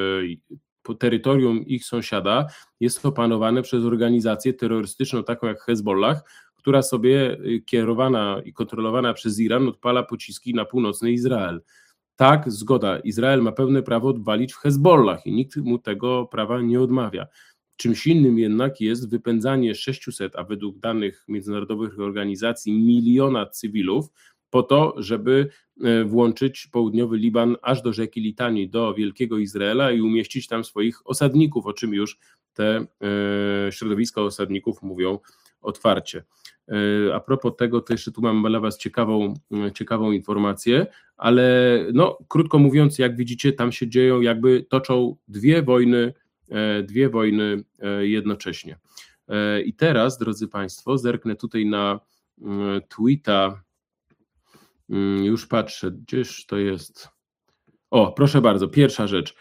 po terytorium ich sąsiada jest opanowane przez organizację terrorystyczną taką jak Hezbollah, która sobie kierowana i kontrolowana przez Iran odpala pociski na północny Izrael. Tak, zgoda, Izrael ma pełne prawo odwalić w Hezbollah i nikt mu tego prawa nie odmawia. Czymś innym jednak jest wypędzanie sześciuset, a według danych międzynarodowych organizacji miliona cywilów po to, żeby włączyć południowy Liban aż do rzeki Litanii, do Wielkiego Izraela i umieścić tam swoich osadników, o czym już te środowiska osadników mówią otwarcie. A propos tego, to jeszcze tu mam dla was ciekawą, ciekawą informację, ale no, krótko mówiąc, jak widzicie, tam się dzieją, jakby toczą dwie wojny, dwie wojny jednocześnie. I teraz, drodzy Państwo, zerknę tutaj na tweeta, już patrzę, gdzież to jest. O, proszę bardzo, pierwsza rzecz.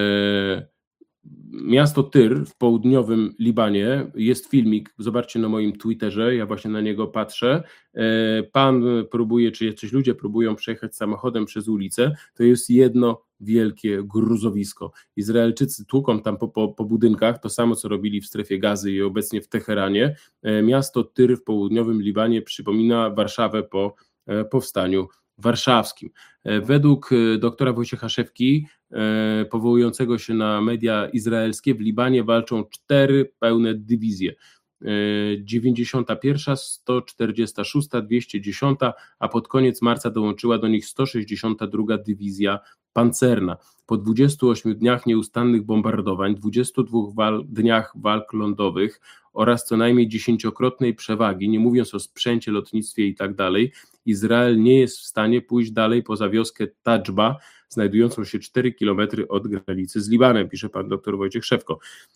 Miasto Tyr w południowym Libanie, jest filmik, zobaczcie na moim Twitterze, ja właśnie na niego patrzę, pan próbuje, czy jacyś ludzie próbują przejechać samochodem przez ulicę, to jest jedno wielkie gruzowisko. Izraelczycy tłuką tam po, po, po budynkach, to samo co robili w strefie Gazy i obecnie w Teheranie. Miasto Tyr w południowym Libanie przypomina Warszawę po powstaniu warszawskim. Według doktora Wojciecha Szewki, powołującego się na media izraelskie, w Libanie walczą cztery pełne dywizje. dziewięćdziesiąta pierwsza, sto czterdziesta szósta, dwieście dziesiąta, a pod koniec marca dołączyła do nich sto sześćdziesiąta druga dywizja pancerna. Po dwudziestu ośmiu dniach nieustannych bombardowań, dwudziestu dwóch wal, dniach walk lądowych oraz co najmniej dziesięciokrotnej przewagi, nie mówiąc o sprzęcie, lotnictwie i tak dalej, Izrael nie jest w stanie pójść dalej poza wioskę Tadżba, znajdującą się cztery kilometry od granicy z Libanem, pisze pan dr Wojciech Szewko.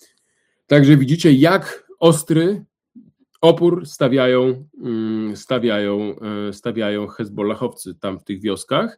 Także widzicie, jak ostry opór stawiają, stawiają, stawiają hezbollahowcy tam w tych wioskach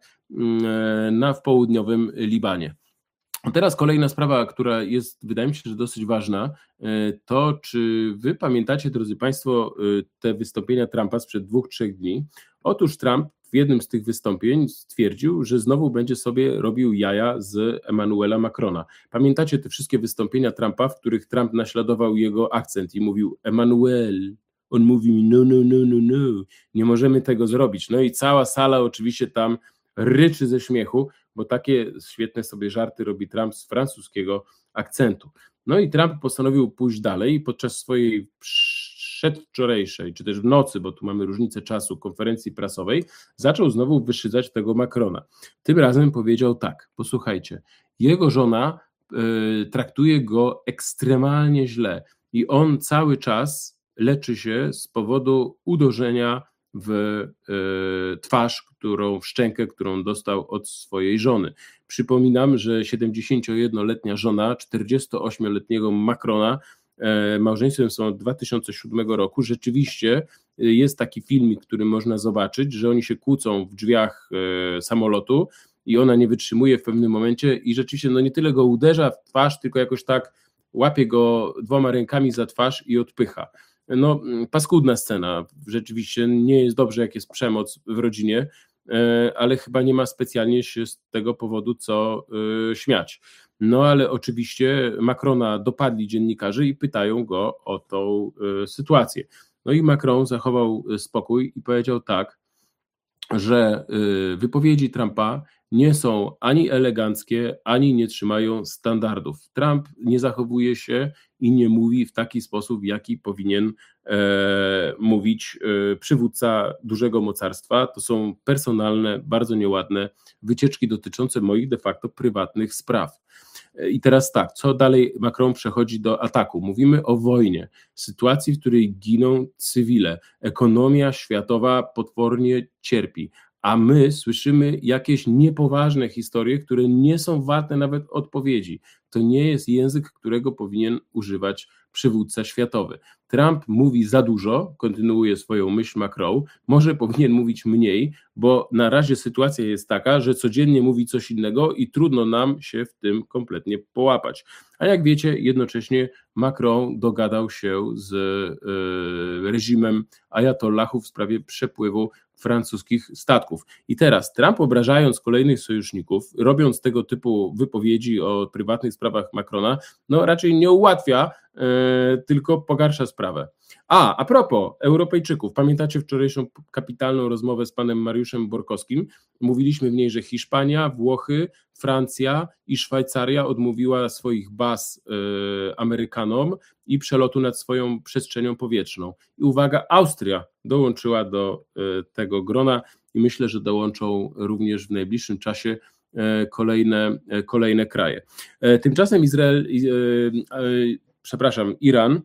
na w południowym Libanie. A teraz kolejna sprawa, która jest, wydaje mi się, że dosyć ważna, to czy wy pamiętacie, drodzy Państwo, te wystąpienia Trumpa sprzed dwóch, trzech dni? Otóż Trump w jednym z tych wystąpień stwierdził, że znowu będzie sobie robił jaja z Emmanuela Macrona. Pamiętacie te wszystkie wystąpienia Trumpa, w których Trump naśladował jego akcent i mówił Emmanuel, on mówi mi no, no, no, no, no, nie możemy tego zrobić. No i cała sala oczywiście tam ryczy ze śmiechu, bo takie świetne sobie żarty robi Trump z francuskiego akcentu. No i Trump postanowił pójść dalej i podczas swojej przedwczorajszej, czy też w nocy, bo tu mamy różnicę czasu, konferencji prasowej, zaczął znowu wyszydzać tego Macrona. Tym razem powiedział tak, posłuchajcie, jego żona y, traktuje go ekstremalnie źle i on cały czas leczy się z powodu uderzenia w e, twarz, którą, w szczękę, którą dostał od swojej żony. Przypominam, że siedemdziesięciojednoletnia żona czterdziestoośmioletniego Macrona, e, małżeństwem są od dwa tysiące siódmego roku, rzeczywiście jest taki filmik, który można zobaczyć, że oni się kłócą w drzwiach e, samolotu i ona nie wytrzymuje w pewnym momencie i rzeczywiście no nie tyle go uderza w twarz, tylko jakoś tak łapie go dwoma rękami za twarz i odpycha. No paskudna scena, rzeczywiście nie jest dobrze, jak jest przemoc w rodzinie, ale chyba nie ma specjalnie się z tego powodu co śmiać. No ale oczywiście Macrona dopadli dziennikarze i pytają go o tą sytuację. No i Macron zachował spokój i powiedział tak, że wypowiedzi Trumpa nie są ani eleganckie, ani nie trzymają standardów. Trump nie zachowuje się i nie mówi w taki sposób, w jaki powinien e, mówić e, przywódca dużego mocarstwa. To są personalne, bardzo nieładne wycieczki dotyczące moich de facto prywatnych spraw. I teraz tak, co dalej? Macron przechodzi do ataku. Mówimy o wojnie, sytuacji, w której giną cywile. Ekonomia światowa potwornie cierpi, a my słyszymy jakieś niepoważne historie, które nie są warte nawet odpowiedzi. To nie jest język, którego powinien używać przywódca światowy. Trump mówi za dużo, kontynuuje swoją myśl Macron, może powinien mówić mniej, bo na razie sytuacja jest taka, że codziennie mówi coś innego i trudno nam się w tym kompletnie połapać. A jak wiecie, jednocześnie Macron dogadał się z y, reżimem ajatollahów w sprawie przepływu francuskich statków. I teraz Trump, obrażając kolejnych sojuszników, robiąc tego typu wypowiedzi o prywatnych sprawach Macrona, no raczej nie ułatwia, e, tylko pogarsza sprawę. A, a propos Europejczyków, pamiętacie wczorajszą kapitalną rozmowę z panem Mariuszem Borkowskim? Mówiliśmy w niej, że Hiszpania, Włochy, Francja i Szwajcaria odmówiła swoich baz e, Amerykanom i przelotu nad swoją przestrzenią powietrzną. I uwaga, Austria dołączyła do e, tego grona i myślę, że dołączą również w najbliższym czasie e, kolejne, e, kolejne kraje. E, tymczasem Izrael, e, e, przepraszam, Iran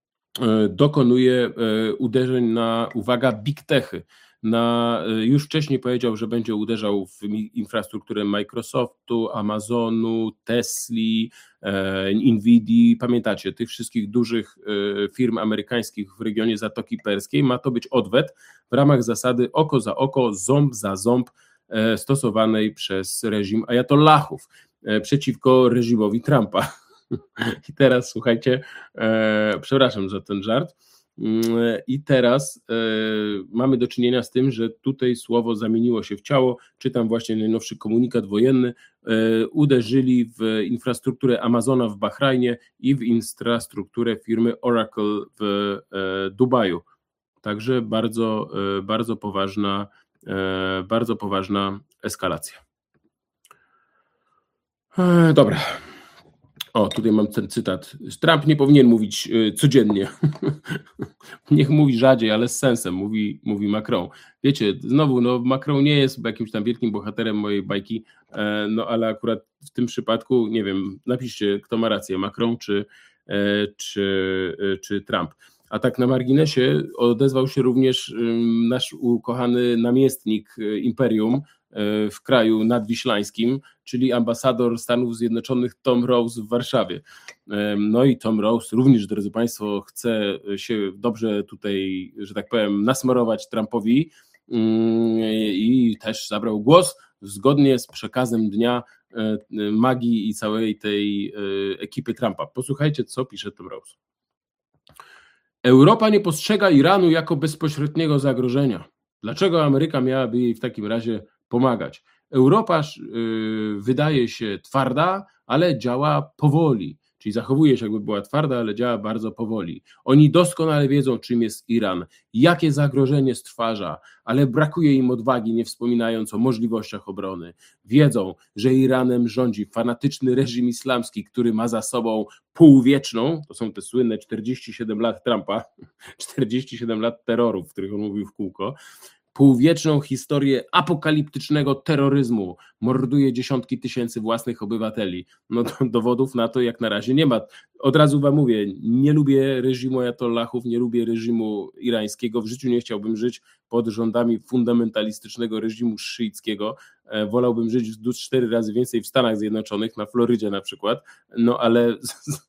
dokonuje uderzeń na, uwaga, big techy. Na, już wcześniej powiedział, że będzie uderzał w infrastrukturę Microsoftu, Amazonu, Tesli, Nvidii. Pamiętacie, tych wszystkich dużych firm amerykańskich w regionie Zatoki Perskiej. Ma to być odwet w ramach zasady oko za oko, ząb za ząb stosowanej przez reżim ajatollahów przeciwko reżimowi Trumpa. I teraz słuchajcie, e, przepraszam za ten żart, i teraz e, mamy do czynienia z tym, że tutaj słowo zamieniło się w ciało, czytam właśnie najnowszy komunikat wojenny, e, uderzyli w infrastrukturę Amazona w Bahrajnie i w infrastrukturę firmy Oracle w e, Dubaju. Także bardzo, e, bardzo poważna, e, bardzo poważna eskalacja. E, dobra. O, tutaj mam ten cytat. Trump nie powinien mówić y, codziennie. Niech mówi rzadziej, ale z sensem, mówi, mówi Macron. Wiecie, znowu, no Macron nie jest jakimś tam wielkim bohaterem mojej bajki, e, no ale akurat w tym przypadku, nie wiem, napiszcie, kto ma rację, Macron czy, e, czy, e, czy Trump. A tak na marginesie odezwał się również y, nasz ukochany namiestnik y, imperium w kraju nadwiślańskim, czyli ambasador Stanów Zjednoczonych Tom Rose w Warszawie. No i Tom Rose również, drodzy Państwo, chce się dobrze tutaj, że tak powiem, nasmarować Trumpowi i też zabrał głos zgodnie z przekazem dnia magii i całej tej ekipy Trumpa. Posłuchajcie, co pisze Tom Rose. Europa nie postrzega Iranu jako bezpośredniego zagrożenia. Dlaczego Ameryka miałaby jej w takim razie pomagać? Europa yy, wydaje się twarda, ale działa powoli, czyli zachowuje się jakby była twarda, ale działa bardzo powoli. Oni doskonale wiedzą, czym jest Iran, jakie zagrożenie stwarza, ale brakuje im odwagi, nie wspominając o możliwościach obrony. Wiedzą, że Iranem rządzi fanatyczny reżim islamski, który ma za sobą półwieczną, to są te słynne czterdzieści siedem lat Trumpa, czterdzieści siedem lat terroru, w których on mówił w kółko, półwieczną historię apokaliptycznego terroryzmu, morduje dziesiątki tysięcy własnych obywateli. No to dowodów na to jak na razie nie ma. Od razu wam mówię, nie lubię reżimu ajatollahów, nie lubię reżimu irańskiego, w życiu nie chciałbym żyć pod rządami fundamentalistycznego reżimu szyickiego, wolałbym żyć cztery razy więcej w Stanach Zjednoczonych, na Florydzie na przykład, no ale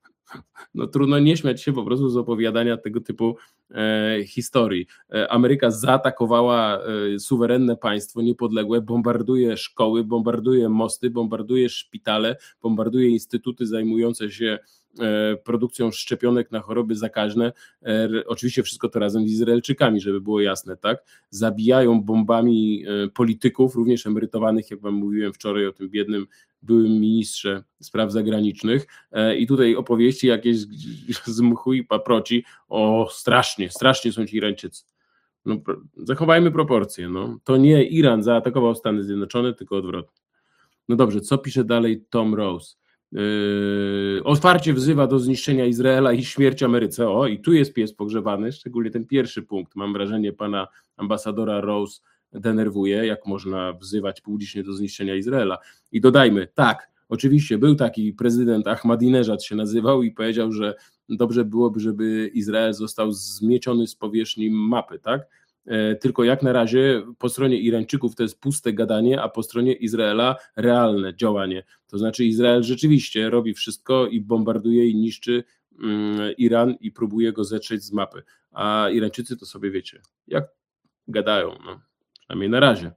no trudno nie śmiać się po prostu z opowiadania tego typu e, historii. E, Ameryka zaatakowała e, suwerenne państwo niepodległe, bombarduje szkoły, bombarduje mosty, bombarduje szpitale, bombarduje instytuty zajmujące się e, produkcją szczepionek na choroby zakaźne. E, oczywiście wszystko to razem z Izraelczykami, żeby było jasne, tak? Zabijają bombami e, polityków, również emerytowanych, jak wam mówiłem wczoraj o tym biednym byłym ministrze spraw zagranicznych, i tutaj opowieści jakieś z mchu i paproci, o strasznie, strasznie są ci Irańczycy. No, zachowajmy proporcje, no. To nie Iran zaatakował Stany Zjednoczone, tylko odwrotnie. No dobrze, co pisze dalej Tom Rose? Yy, otwarcie wzywa do zniszczenia Izraela i śmierci Ameryce. O, i tu jest pies pogrzebany, szczególnie ten pierwszy punkt, mam wrażenie, pana ambasadora Rose denerwuje, jak można wzywać publicznie do zniszczenia Izraela. I dodajmy, tak, oczywiście był taki prezydent Ahmadinejad się nazywał i powiedział, że dobrze byłoby, żeby Izrael został zmieciony z powierzchni mapy, tak? E, tylko jak na razie po stronie Irańczyków to jest puste gadanie, a po stronie Izraela realne działanie. To znaczy Izrael rzeczywiście robi wszystko i bombarduje i niszczy mm, Iran i próbuje go zetrzeć z mapy. A Irańczycy to sobie wiecie, jak gadają, no. Przynajmniej na razie.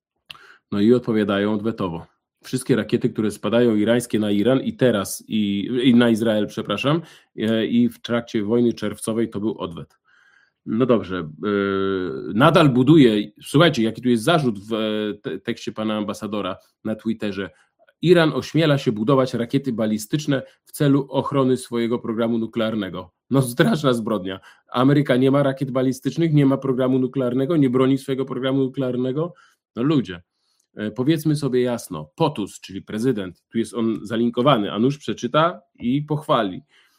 No i odpowiadają odwetowo. Wszystkie rakiety, które spadają irańskie na Iran i teraz, i, i na Izrael, przepraszam, i w trakcie wojny czerwcowej to był odwet. No dobrze, yy, nadal buduje, słuchajcie, jaki tu jest zarzut w te, tekście pana ambasadora na Twitterze. Iran ośmiela się budować rakiety balistyczne w celu ochrony swojego programu nuklearnego. No straszna zbrodnia. Ameryka nie ma rakiet balistycznych, nie ma programu nuklearnego, nie broni swojego programu nuklearnego. No ludzie, e, powiedzmy sobie jasno, POTUS, czyli prezydent, tu jest on zalinkowany, a nuż przeczyta i pochwali.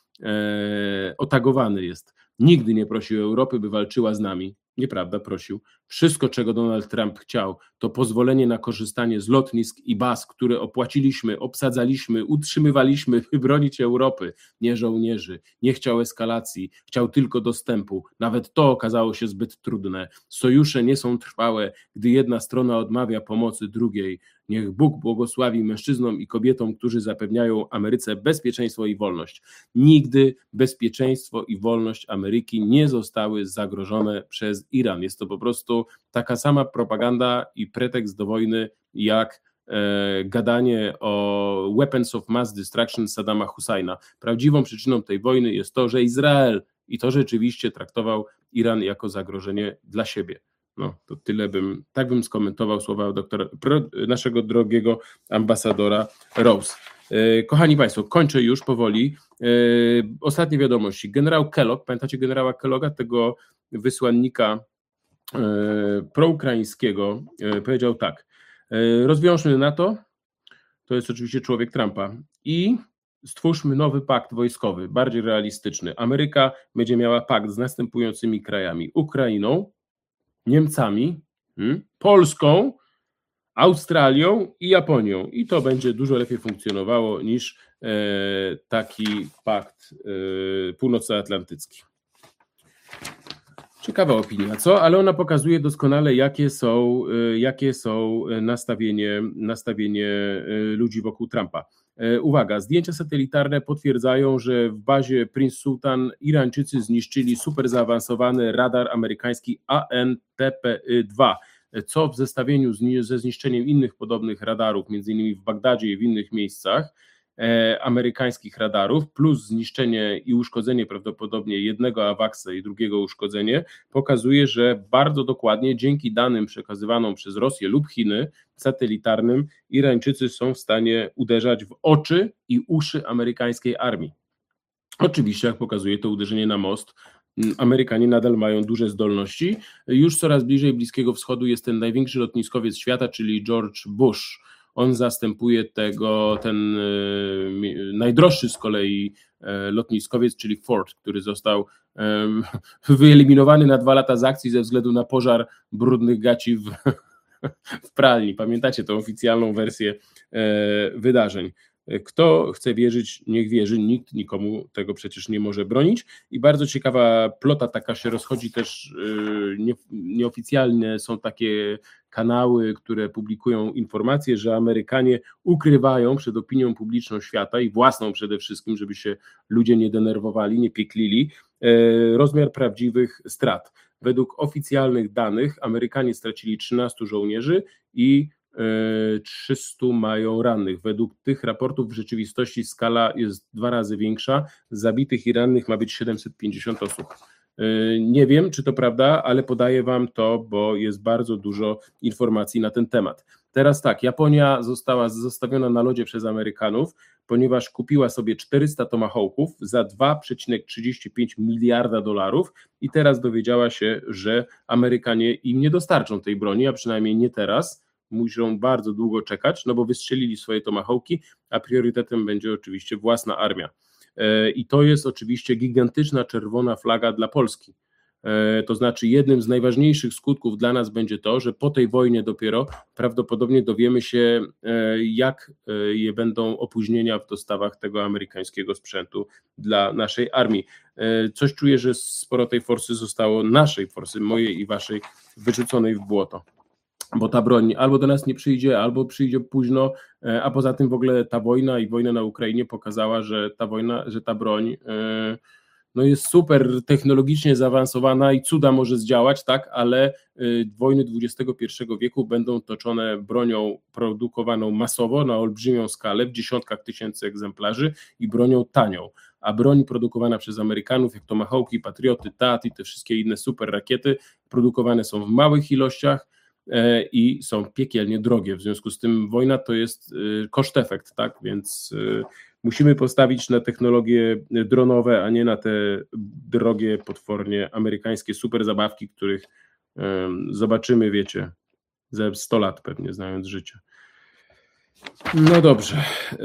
E, otagowany jest. Nigdy nie prosił Europy, by walczyła z nami. Nieprawda, prosił. Wszystko, czego Donald Trump chciał, to pozwolenie na korzystanie z lotnisk i baz, które opłaciliśmy, obsadzaliśmy, utrzymywaliśmy, by bronić Europy. Nie żołnierzy, nie chciał eskalacji, chciał tylko dostępu. Nawet to okazało się zbyt trudne. Sojusze nie są trwałe, gdy jedna strona odmawia pomocy drugiej. Niech Bóg błogosławi mężczyznom i kobietom, którzy zapewniają Ameryce bezpieczeństwo i wolność. Nigdy bezpieczeństwo i wolność Ameryki nie zostały zagrożone przez Iran. Jest to po prostu taka sama propaganda i pretekst do wojny, jak e, gadanie o weapons of mass destruction Saddama Husajna. Prawdziwą przyczyną tej wojny jest to, że Izrael i to rzeczywiście traktował Iran jako zagrożenie dla siebie. No, to tyle bym, tak bym skomentował słowa doktora, naszego drogiego ambasadora Rose. Kochani Państwo, kończę już powoli. Ostatnie wiadomości. Generał Kellogg, pamiętacie generała Kellogga, tego wysłannika proukraińskiego, powiedział tak: rozwiążmy NATO, to jest oczywiście człowiek Trumpa, i stwórzmy nowy pakt wojskowy, bardziej realistyczny. Ameryka będzie miała pakt z następującymi krajami: Ukrainą, Niemcami, hmm, Polską, Australią i Japonią. I to będzie dużo lepiej funkcjonowało niż e, taki pakt e, północnoatlantycki. Ciekawa opinia, co? Ale ona pokazuje doskonale, jakie są, e, jakie są nastawienie, nastawienie e, ludzi wokół Trumpa. E, uwaga, zdjęcia satelitarne potwierdzają, że w bazie Prince Sultan Irańczycy zniszczyli super zaawansowany radar amerykański A N T P Y dwa, co w zestawieniu z, ze zniszczeniem innych podobnych radarów, między innymi w Bagdadzie i w innych miejscach, e, amerykańskich radarów, plus zniszczenie i uszkodzenie prawdopodobnie jednego AWACS-a i drugiego uszkodzenie, pokazuje, że bardzo dokładnie dzięki danym przekazywanym przez Rosję lub Chiny satelitarnym Irańczycy są w stanie uderzać w oczy i uszy amerykańskiej armii. Oczywiście, jak pokazuje to uderzenie na most, Amerykanie nadal mają duże zdolności. Już coraz bliżej Bliskiego Wschodu jest ten największy lotniskowiec świata, czyli George Bush. On zastępuje tego, ten y, najdroższy z kolei y, lotniskowiec, czyli Ford, który został wyeliminowany na dwa lata z akcji ze względu na pożar brudnych gaci w, w pralni. Pamiętacie tą oficjalną wersję wydarzeń. Kto chce wierzyć, niech wierzy, nikt nikomu tego przecież nie może bronić. I bardzo ciekawa plota taka się rozchodzi też, nie, nieoficjalne są takie kanały, które publikują informacje, że Amerykanie ukrywają przed opinią publiczną świata i własną przede wszystkim, żeby się ludzie nie denerwowali, nie pieklili, rozmiar prawdziwych strat. Według oficjalnych danych Amerykanie stracili trzynastu żołnierzy i trzystu mają rannych. Według tych raportów w rzeczywistości skala jest dwa razy większa. Zabitych i rannych ma być siedemset pięćdziesiąt osób. Nie wiem, czy to prawda, ale podaję wam to, bo jest bardzo dużo informacji na ten temat. Teraz tak, Japonia została zostawiona na lodzie przez Amerykanów, ponieważ kupiła sobie czterysta tomahawków za dwa przecinek trzydzieści pięć miliarda dolarów i teraz dowiedziała się, że Amerykanie im nie dostarczą tej broni, a przynajmniej nie teraz. Muszą bardzo długo czekać, no bo wystrzelili swoje tomahawki, a priorytetem będzie oczywiście własna armia. I to jest oczywiście gigantyczna czerwona flaga dla Polski. To znaczy jednym z najważniejszych skutków dla nas będzie to, że po tej wojnie dopiero prawdopodobnie dowiemy się, jak je będą opóźnienia w dostawach tego amerykańskiego sprzętu dla naszej armii. Coś czuję, że sporo tej forsy zostało, naszej forsy, mojej i waszej, wyrzuconej w błoto. Bo ta broń albo do nas nie przyjdzie, albo przyjdzie późno, a poza tym w ogóle ta wojna i wojna na Ukrainie pokazała, że ta wojna, że ta broń no jest super technologicznie zaawansowana i cuda może zdziałać, tak, ale wojny dwudziestego pierwszego wieku będą toczone bronią produkowaną masowo na olbrzymią skalę w dziesiątkach tysięcy egzemplarzy i bronią tanią. A broń produkowana przez Amerykanów, jak Tomahawki, Patrioty, T A T i te wszystkie inne super rakiety, produkowane są w małych ilościach i są piekielnie drogie. W związku z tym wojna to jest koszt-efekt, tak? Więc musimy postawić na technologie dronowe, a nie na te drogie, potwornie amerykańskie super zabawki, których zobaczymy, wiecie, ze sto lat pewnie, znając życie. No dobrze.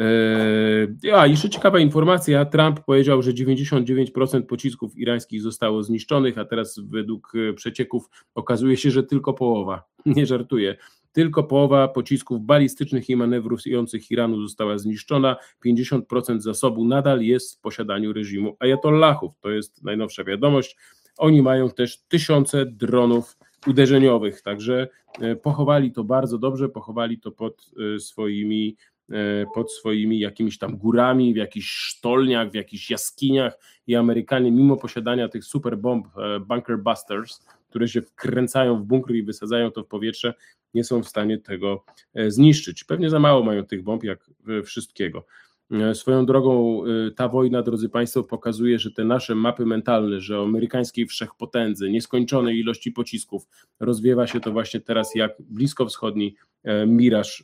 A jeszcze ciekawa informacja. Trump powiedział, że dziewięćdziesiąt dziewięć procent pocisków irańskich zostało zniszczonych, a teraz według przecieków okazuje się, że tylko połowa. Nie żartuję. Tylko połowa pocisków balistycznych i manewrujących Iranu została zniszczona. pięćdziesiąt procent zasobu nadal jest w posiadaniu reżimu ajatollahów. To jest najnowsza wiadomość. Oni mają też tysiące dronów uderzeniowych, także pochowali to bardzo dobrze, pochowali to pod swoimi, pod swoimi jakimiś tam górami, w jakichś sztolniach, w jakichś jaskiniach i Amerykanie mimo posiadania tych super bomb bunker busters, które się wkręcają w bunkry i wysadzają to w powietrze, nie są w stanie tego zniszczyć. Pewnie za mało mają tych bomb jak wszystkiego. Swoją drogą ta wojna, drodzy Państwo, pokazuje, że te nasze mapy mentalne, że o amerykańskiej wszechpotędzy, nieskończonej ilości pocisków, rozwiewa się to właśnie teraz jak bliskowschodni miraż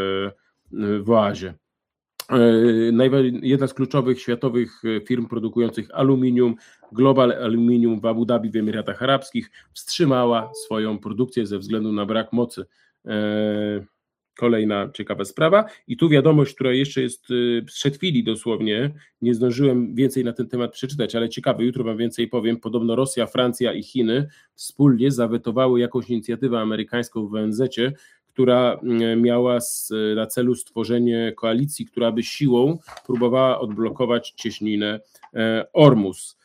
w oazie. Jedna z kluczowych światowych firm produkujących aluminium, Global Aluminium w Abu Dhabi w Emiratach Arabskich, wstrzymała swoją produkcję ze względu na brak mocy. Kolejna ciekawa sprawa i tu wiadomość, która jeszcze jest przed chwili dosłownie, nie zdążyłem więcej na ten temat przeczytać, ale ciekawe, jutro wam więcej powiem. Podobno Rosja, Francja i Chiny wspólnie zawetowały jakąś inicjatywę amerykańską w O N Z-cie, która miała na celu stworzenie koalicji, która by siłą próbowała odblokować cieśninę Ormus.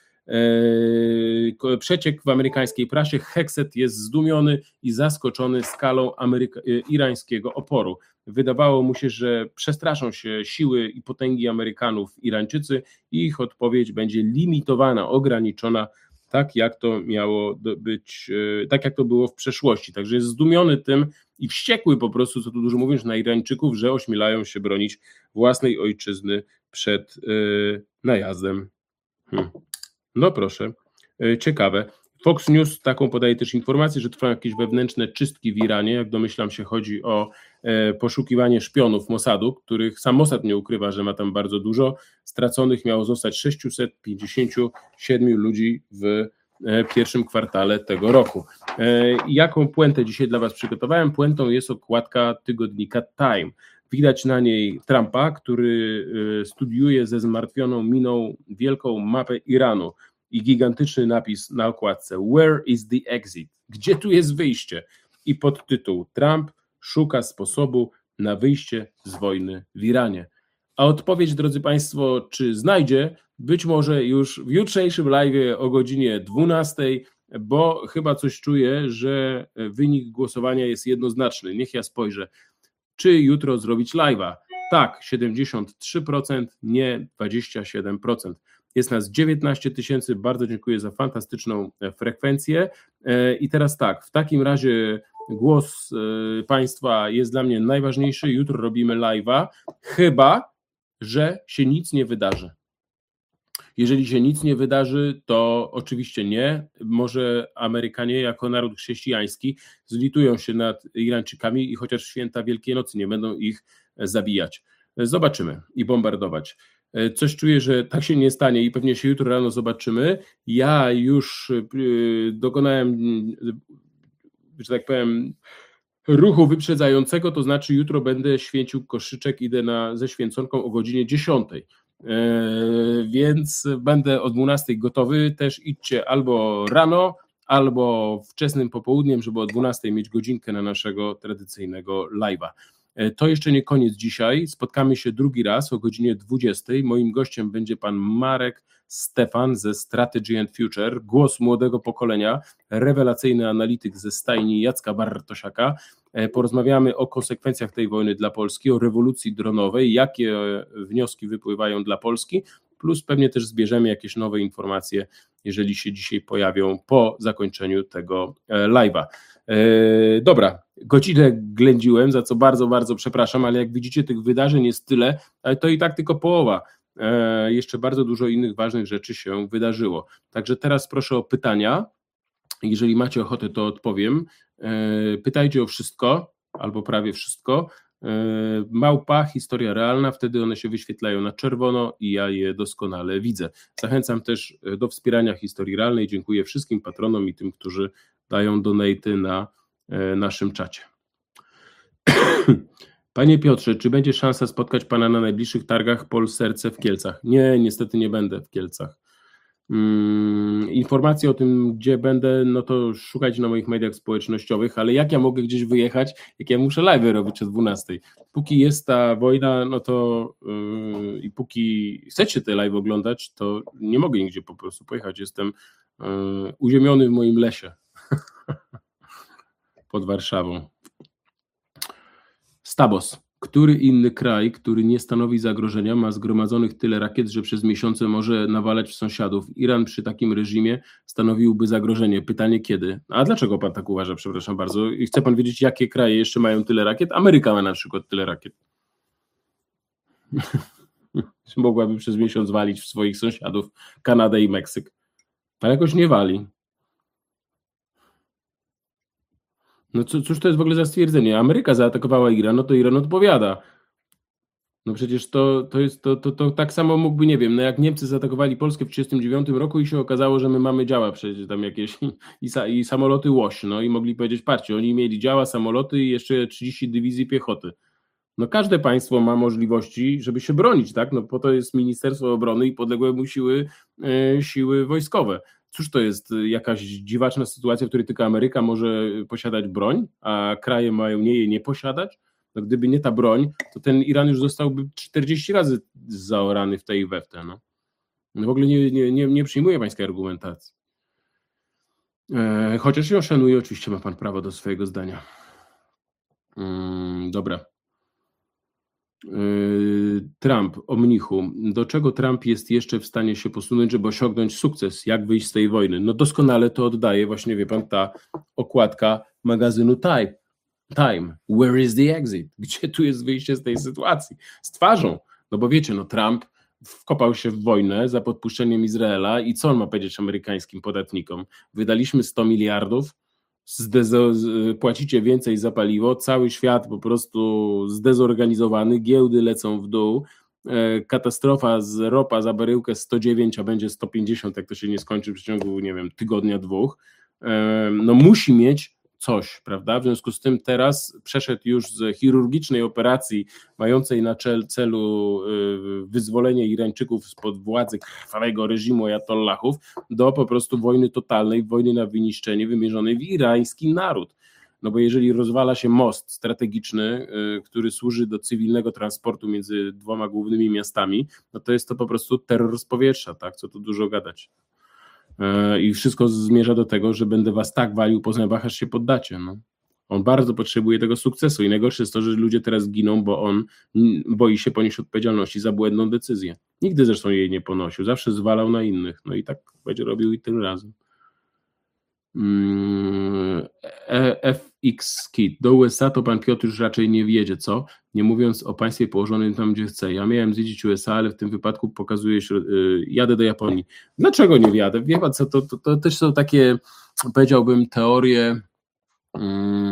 Przeciek w amerykańskiej prasie, Hexet jest zdumiony i zaskoczony skalą Ameryka- irańskiego oporu. Wydawało mu się, że przestraszą się siły i potęgi Amerykanów Irańczycy i ich odpowiedź będzie limitowana, ograniczona, tak jak to miało być, tak jak to było w przeszłości. Także jest zdumiony tym i wściekły po prostu, co tu dużo mówisz, na Irańczyków, że ośmielają się bronić własnej ojczyzny przed yy, najazdem. Hmm. No proszę, ciekawe. Fox News taką podaje też informację, że trwają jakieś wewnętrzne czystki w Iranie, jak domyślam się chodzi o e, poszukiwanie szpionów Mossadu, których sam Mossad nie ukrywa, że ma tam bardzo dużo. Straconych miało zostać sześćset pięćdziesiąt siedem ludzi w e, pierwszym kwartale tego roku. E, jaką puentę dzisiaj dla Was przygotowałem? Puentą jest okładka tygodnika Time. Widać na niej Trumpa, który studiuje ze zmartwioną miną wielką mapę Iranu i gigantyczny napis na okładce Where is the exit? Gdzie tu jest wyjście? I podtytuł Trump szuka sposobu na wyjście z wojny w Iranie. A odpowiedź, drodzy Państwo, czy znajdzie? Być może już w jutrzejszym live'ie o godzinie dwunastej, bo chyba coś czuję, że wynik głosowania jest jednoznaczny. Niech ja spojrzę. Czy jutro zrobić live'a? Tak, siedemdziesiąt trzy procent, nie dwadzieścia siedem procent. Jest nas dziewiętnaście tysięcy, bardzo dziękuję za fantastyczną frekwencję. I teraz tak, w takim razie głos Państwa jest dla mnie najważniejszy. Jutro robimy live'a, chyba że się nic nie wydarzy. Jeżeli się nic nie wydarzy, to oczywiście nie. Może Amerykanie jako naród chrześcijański zlitują się nad Irańczykami i chociaż święta Wielkiej Nocy nie będą ich zabijać. Zobaczymy i bombardować. Coś czuję, że tak się nie stanie i pewnie się jutro rano zobaczymy. Ja już dokonałem, że tak powiem, ruchu wyprzedzającego, to znaczy jutro będę święcił koszyczek, idę na, ze święconką o godzinie dziesiątej. Yy, więc będę o dwunastej gotowy, też idźcie albo rano, albo wczesnym popołudniem, żeby o dwunastej mieć godzinkę na naszego tradycyjnego live'a. Yy, to jeszcze nie koniec dzisiaj, spotkamy się drugi raz o godzinie dwudziestej. Moim gościem będzie pan Marek Stefan ze Strategy and Future, głos młodego pokolenia, rewelacyjny analityk ze stajni Jacka Bartosiaka. Porozmawiamy o konsekwencjach tej wojny dla Polski, o rewolucji dronowej, jakie wnioski wypływają dla Polski, plus pewnie też zbierzemy jakieś nowe informacje, jeżeli się dzisiaj pojawią po zakończeniu tego live'a. Dobra, godzinę ględziłem, za co bardzo, bardzo przepraszam, ale jak widzicie, tych wydarzeń jest tyle, ale to i tak tylko połowa. Jeszcze bardzo dużo innych ważnych rzeczy się wydarzyło. Także teraz proszę o pytania. Jeżeli macie ochotę, to odpowiem. Pytajcie o wszystko, albo prawie wszystko. Małpa, historia realna, wtedy one się wyświetlają na czerwono i ja je doskonale widzę. Zachęcam też do wspierania historii realnej. Dziękuję wszystkim patronom i tym, którzy dają donaty na naszym czacie. Panie Piotrze, czy będzie szansa spotkać Pana na najbliższych targach Polserce w Kielcach? Nie, niestety nie będę w Kielcach. Hmm, informacje o tym, gdzie będę, no to szukajcie na moich mediach społecznościowych, ale jak ja mogę gdzieś wyjechać, jak ja muszę live robić o dwunastej? Póki jest ta wojna, no to yy, i póki chcecie te live oglądać, to nie mogę nigdzie po prostu pojechać. Jestem yy, uziemiony w moim lesie pod Warszawą. Stabos. Który inny kraj, który nie stanowi zagrożenia, ma zgromadzonych tyle rakiet, że przez miesiące może nawalać w sąsiadów? Iran przy takim reżimie stanowiłby zagrożenie. Pytanie kiedy? A dlaczego pan tak uważa, przepraszam bardzo? I chce pan wiedzieć, jakie kraje jeszcze mają tyle rakiet? Ameryka ma na przykład tyle rakiet. Mogłaby przez miesiąc walić w swoich sąsiadów, Kanadę i Meksyk. Ale jakoś nie wali. No cóż to jest w ogóle za stwierdzenie? Ameryka zaatakowała Iran, no to Iran odpowiada. No przecież to, to jest, to, to, to tak samo mógłby, nie wiem, no jak Niemcy zaatakowali Polskę w tysiąc dziewięćset trzydziestym dziewiątym roku i się okazało, że my mamy działa przecież tam jakieś i, i samoloty łoś, no i mogli powiedzieć, patrzcie, oni mieli działa, samoloty i jeszcze trzydzieści dywizji piechoty. No każde państwo ma możliwości, żeby się bronić, tak? No po to jest Ministerstwo Obrony i podległe mu siły, yy, siły wojskowe. Cóż to jest jakaś dziwaczna sytuacja, w której tylko Ameryka może posiadać broń, a kraje mają nie jej nie posiadać? No gdyby nie ta broń, to ten Iran już zostałby czterdzieści razy zaorany w tej i we w te. No. No w ogóle nie, nie, nie, nie przyjmuję pańskiej argumentacji. E, chociaż ją szanuję, oczywiście ma pan prawo do swojego zdania. Mm, dobra. Trump o mnichu. Do czego Trump jest jeszcze w stanie się posunąć, żeby osiągnąć sukces? Jak wyjść z tej wojny? No doskonale to oddaje właśnie, wie pan, ta okładka magazynu Time. Time. Where is the exit? Gdzie tu jest wyjście z tej sytuacji? Z twarzą. No bo wiecie, no Trump wkopał się w wojnę za podpuszczeniem Izraela i co on ma powiedzieć amerykańskim podatnikom? Wydaliśmy sto miliardów, Zdezo- płacicie więcej za paliwo, cały świat po prostu zdezorganizowany, giełdy lecą w dół, e, katastrofa z ropa za baryłkę sto dziewięć, a będzie sto pięćdziesiąt, jak to się nie skończy w ciągu, nie wiem, tygodnia, dwóch. E, no musi mieć coś, prawda? W związku z tym teraz przeszedł już z chirurgicznej operacji mającej na celu wyzwolenie Irańczyków spod władzy krwawego reżimu ajatollahów do po prostu wojny totalnej, wojny na wyniszczenie wymierzonej w irański naród. No bo jeżeli rozwala się most strategiczny, który służy do cywilnego transportu między dwoma głównymi miastami, no to jest to po prostu terror z powietrza, tak? Co tu dużo gadać. I wszystko zmierza do tego, że będę was tak walił po zębach, aż się poddacie. No. On bardzo potrzebuje tego sukcesu i najgorsze jest to, że ludzie teraz giną, bo on boi się ponieść odpowiedzialności za błędną decyzję. Nigdy zresztą jej nie ponosił, zawsze zwalał na innych. No i tak będzie robił i tym razem. F X Kit. Do U S A to pan Piotr już raczej nie wjedzie, co? Nie mówiąc o państwie położonym tam, gdzie chce. Ja miałem zwiedzić U S A, ale w tym wypadku pokazuje się, yy, jadę do Japonii. Dlaczego nie wjadę? Wie pan co, to, to, to też są takie, powiedziałbym, teorie, yy,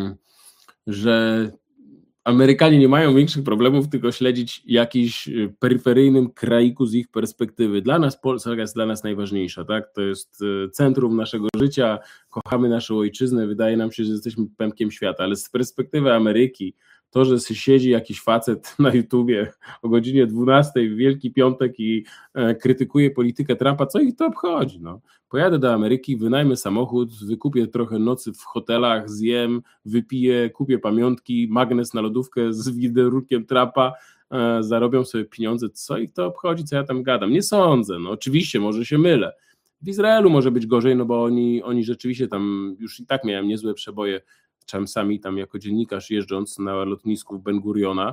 że Amerykanie nie mają większych problemów, tylko śledzić jakiś peryferyjnym kraiku z ich perspektywy. Dla nas Polska jest dla nas najważniejsza, tak? To jest centrum naszego życia, kochamy naszą ojczyznę, wydaje nam się, że jesteśmy pępkiem świata, ale z perspektywy Ameryki to, że siedzi jakiś facet na YouTubie o godzinie dwunastej w Wielki Piątek i e, krytykuje politykę Trumpa, co ich to obchodzi? No? Pojadę do Ameryki, wynajmę samochód, wykupię trochę nocy w hotelach, zjem, wypiję, kupię pamiątki, magnes na lodówkę z widerunkiem Trumpa, e, zarobią sobie pieniądze, co ich to obchodzi, co ja tam gadam? Nie sądzę, no oczywiście, może się mylę. W Izraelu może być gorzej, no bo oni, oni rzeczywiście tam już i tak miałem niezłe przeboje, czasami tam jako dziennikarz jeżdżąc na lotnisku Ben Guriona,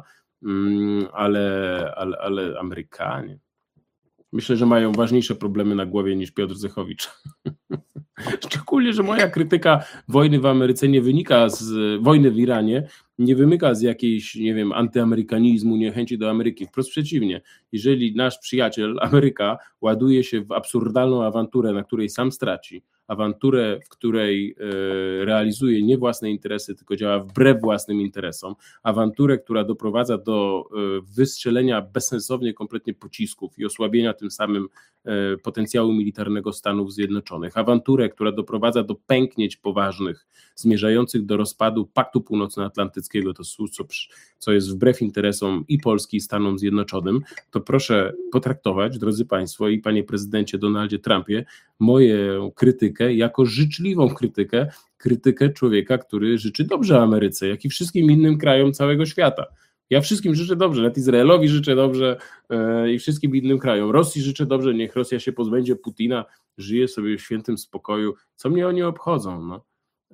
ale, ale, ale Amerykanie, myślę, że mają ważniejsze problemy na głowie niż Piotr Zechowicz. Szczególnie, że moja krytyka wojny w Ameryce nie wynika z wojny w Iranie, nie wymyka z jakiejś, nie wiem, antyamerykanizmu, niechęci do Ameryki. Wprost przeciwnie. Jeżeli nasz przyjaciel Ameryka ładuje się w absurdalną awanturę, na której sam straci, awanturę, w której e, realizuje nie własne interesy, tylko działa wbrew własnym interesom, awanturę, która doprowadza do e, wystrzelenia bezsensownie kompletnie pocisków i osłabienia tym samym e, potencjału militarnego Stanów Zjednoczonych, awanturę, która doprowadza do pęknięć poważnych, zmierzających do rozpadu Paktu Północnoatlantyckiego, to co, co jest wbrew interesom i Polski, i Stanom Zjednoczonym, to proszę potraktować, drodzy Państwo i Panie Prezydencie Donaldzie Trumpie, moją krytykę jako życzliwą krytykę, krytykę człowieka, który życzy dobrze Ameryce, jak i wszystkim innym krajom całego świata. Ja wszystkim życzę dobrze, nawet Izraelowi życzę dobrze e, i wszystkim innym krajom. Rosji życzę dobrze, niech Rosja się pozbędzie Putina, żyje sobie w świętym spokoju. Co mnie oni obchodzą? No?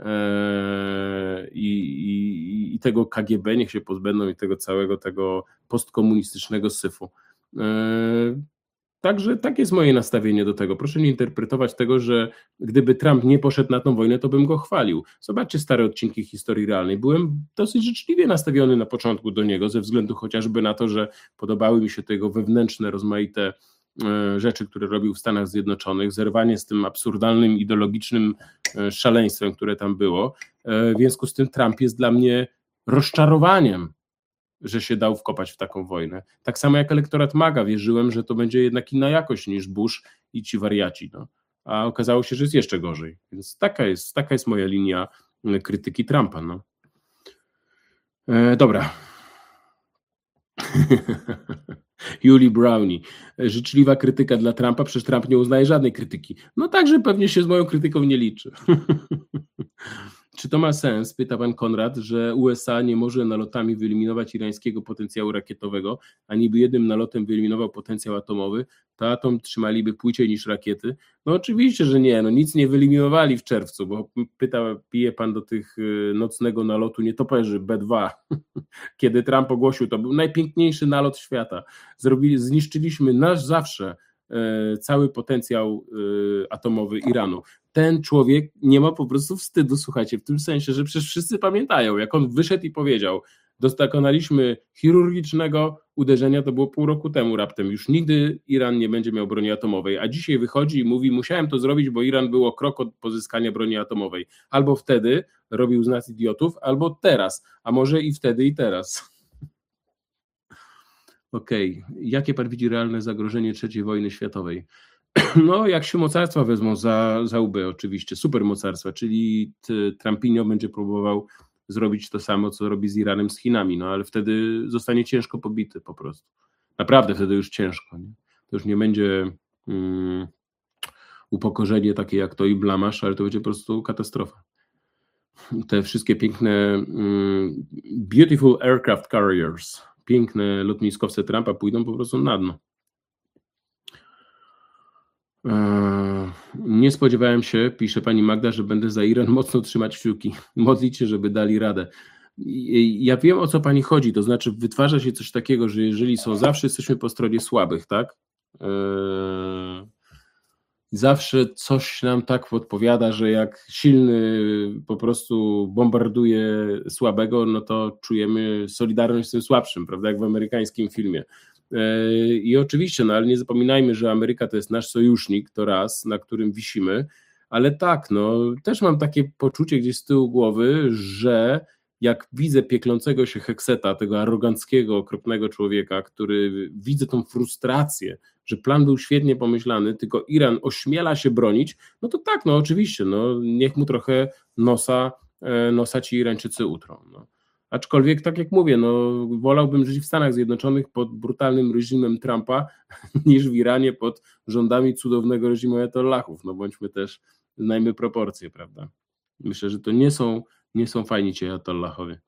E, i, i, I tego K G B niech się pozbędą i tego całego tego postkomunistycznego syfu. E, Także tak jest moje nastawienie do tego. Proszę nie interpretować tego, że gdyby Trump nie poszedł na tą wojnę, to bym go chwalił. Zobaczcie stare odcinki historii realnej. Byłem dosyć życzliwie nastawiony na początku do niego, ze względu chociażby na to, że podobały mi się te jego wewnętrzne, rozmaite rzeczy, które robił w Stanach Zjednoczonych, zerwanie z tym absurdalnym, ideologicznym szaleństwem, które tam było. W związku z tym Trump jest dla mnie rozczarowaniem, że się dał wkopać w taką wojnę. Tak samo jak elektorat MAGA, wierzyłem, że to będzie jednak inna jakość niż Bush i ci wariaci. No. A okazało się, że jest jeszcze gorzej. Więc taka jest, taka jest moja linia krytyki Trumpa. No. E, dobra. Julie Brownie. Życzliwa krytyka dla Trumpa, przecież Trump nie uznaje żadnej krytyki. No także pewnie się z moją krytyką nie liczy. Czy to ma sens, pyta pan Konrad, że U S A nie może nalotami wyeliminować irańskiego potencjału rakietowego, a niby jednym nalotem wyeliminował potencjał atomowy, to atom trzymaliby płyciej niż rakiety? No oczywiście, że nie, no nic nie wyeliminowali w czerwcu, bo pyta, pije pan do tych nocnego nalotu nietoperzy B dwa, kiedy Trump ogłosił, to był najpiękniejszy nalot świata. Zrobili, zniszczyliśmy nasz zawsze cały potencjał atomowy Iranu. Ten człowiek nie ma po prostu wstydu, słuchajcie, w tym sensie, że przecież wszyscy pamiętają, jak on wyszedł i powiedział, dokonaliśmy chirurgicznego uderzenia, to było pół roku temu raptem, już nigdy Iran nie będzie miał broni atomowej, a dzisiaj wychodzi i mówi, musiałem to zrobić, bo Iran był o krok od pozyskania broni atomowej. Albo wtedy robił z nas idiotów, albo teraz, a może i wtedy i teraz. Okej, okay. Jakie pan widzi realne zagrożenie trzeciej wojny światowej? No, jak się mocarstwa wezmą za, za łby, oczywiście, supermocarstwa, czyli t- Trumpinio będzie próbował zrobić to samo, co robi z Iranem, z Chinami, no ale wtedy zostanie ciężko pobity po prostu. Naprawdę wtedy już ciężko. Nie? To już nie będzie mm, upokorzenie takie jak to i blamasz, ale to będzie po prostu katastrofa. Te wszystkie piękne mm, beautiful aircraft carriers, piękne lotniskowce Trumpa pójdą po prostu na dno. Eee, Nie spodziewałem się, pisze pani Magda, że będę za Iran mocno trzymać kciuki. Modlić się, żeby dali radę. I- Ja wiem, o co pani chodzi, to znaczy wytwarza się coś takiego, że jeżeli są, zawsze jesteśmy po stronie słabych, tak? Eee, Zawsze coś nam tak podpowiada, że jak silny po prostu bombarduje słabego, no to czujemy solidarność z tym słabszym, prawda, jak w amerykańskim filmie. E, I oczywiście, no ale nie zapominajmy, że Ameryka to jest nasz sojusznik, to raz, na którym wisimy, ale tak, no też mam takie poczucie gdzieś z tyłu głowy, że jak widzę pieklącego się Hekseta, tego aroganckiego, okropnego człowieka, który widzę tą frustrację, że plan był świetnie pomyślany, tylko Iran ośmiela się bronić, no to tak, no oczywiście, no niech mu trochę nosa, e, nosa ci Irańczycy utrą. No. Aczkolwiek, tak jak mówię, no wolałbym żyć w Stanach Zjednoczonych pod brutalnym reżimem Trumpa, niż w Iranie pod rządami cudownego reżimu Ayatollahów. No bądźmy też, znajmy proporcje, prawda? Myślę, że to nie są, nie są fajni ci Ayatollahowie.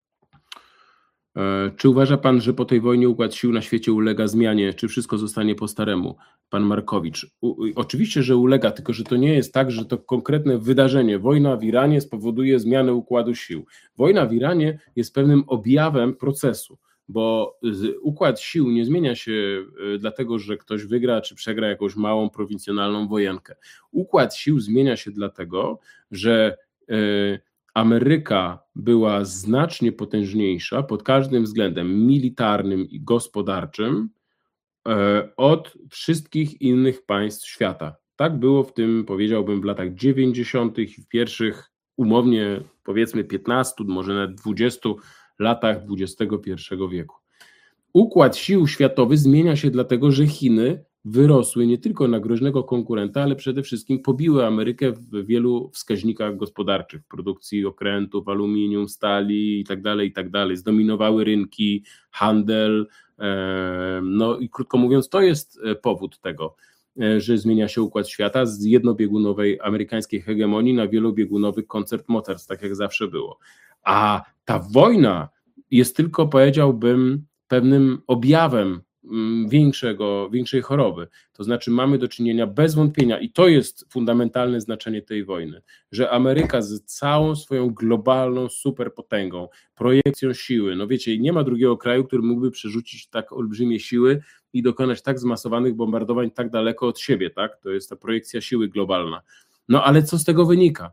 E, Czy uważa pan, że po tej wojnie układ sił na świecie ulega zmianie? Czy wszystko zostanie po staremu? Pan Markowicz. U, oczywiście, że ulega, tylko że to nie jest tak, że to konkretne wydarzenie, wojna w Iranie spowoduje zmianę układu sił. Wojna w Iranie jest pewnym objawem procesu, bo z- układ sił nie zmienia się e, dlatego, że ktoś wygra czy przegra jakąś małą prowincjonalną wojenkę. Układ sił zmienia się dlatego, że e, Ameryka była znacznie potężniejsza pod każdym względem militarnym i gospodarczym e, od wszystkich innych państw świata. Tak było w tym, powiedziałbym, w latach dziewięćdziesiątych i w pierwszych, umownie powiedzmy piętnastu, może nawet dwudziestu latach dwudziestego pierwszego wieku. Układ sił światowych zmienia się dlatego, że Chiny wyrosły nie tylko na groźnego konkurenta, ale przede wszystkim pobiły Amerykę w wielu wskaźnikach gospodarczych, produkcji okrętów, aluminium, stali itd., itd. Zdominowały rynki, handel. e, No i krótko mówiąc, to jest e, powód tego, e, że zmienia się układ świata z jednobiegunowej amerykańskiej hegemonii na wielobiegunowy koncert mocarstw, tak jak zawsze było. A ta wojna jest tylko, powiedziałbym, pewnym objawem mm, większego, większej choroby. To znaczy mamy do czynienia bez wątpienia, i to jest fundamentalne znaczenie tej wojny, że Ameryka z całą swoją globalną superpotęgą, projekcją siły, no wiecie, nie ma drugiego kraju, który mógłby przerzucić tak olbrzymie siły i dokonać tak zmasowanych bombardowań tak daleko od siebie, tak? To jest ta projekcja siły globalna. No ale co z tego wynika?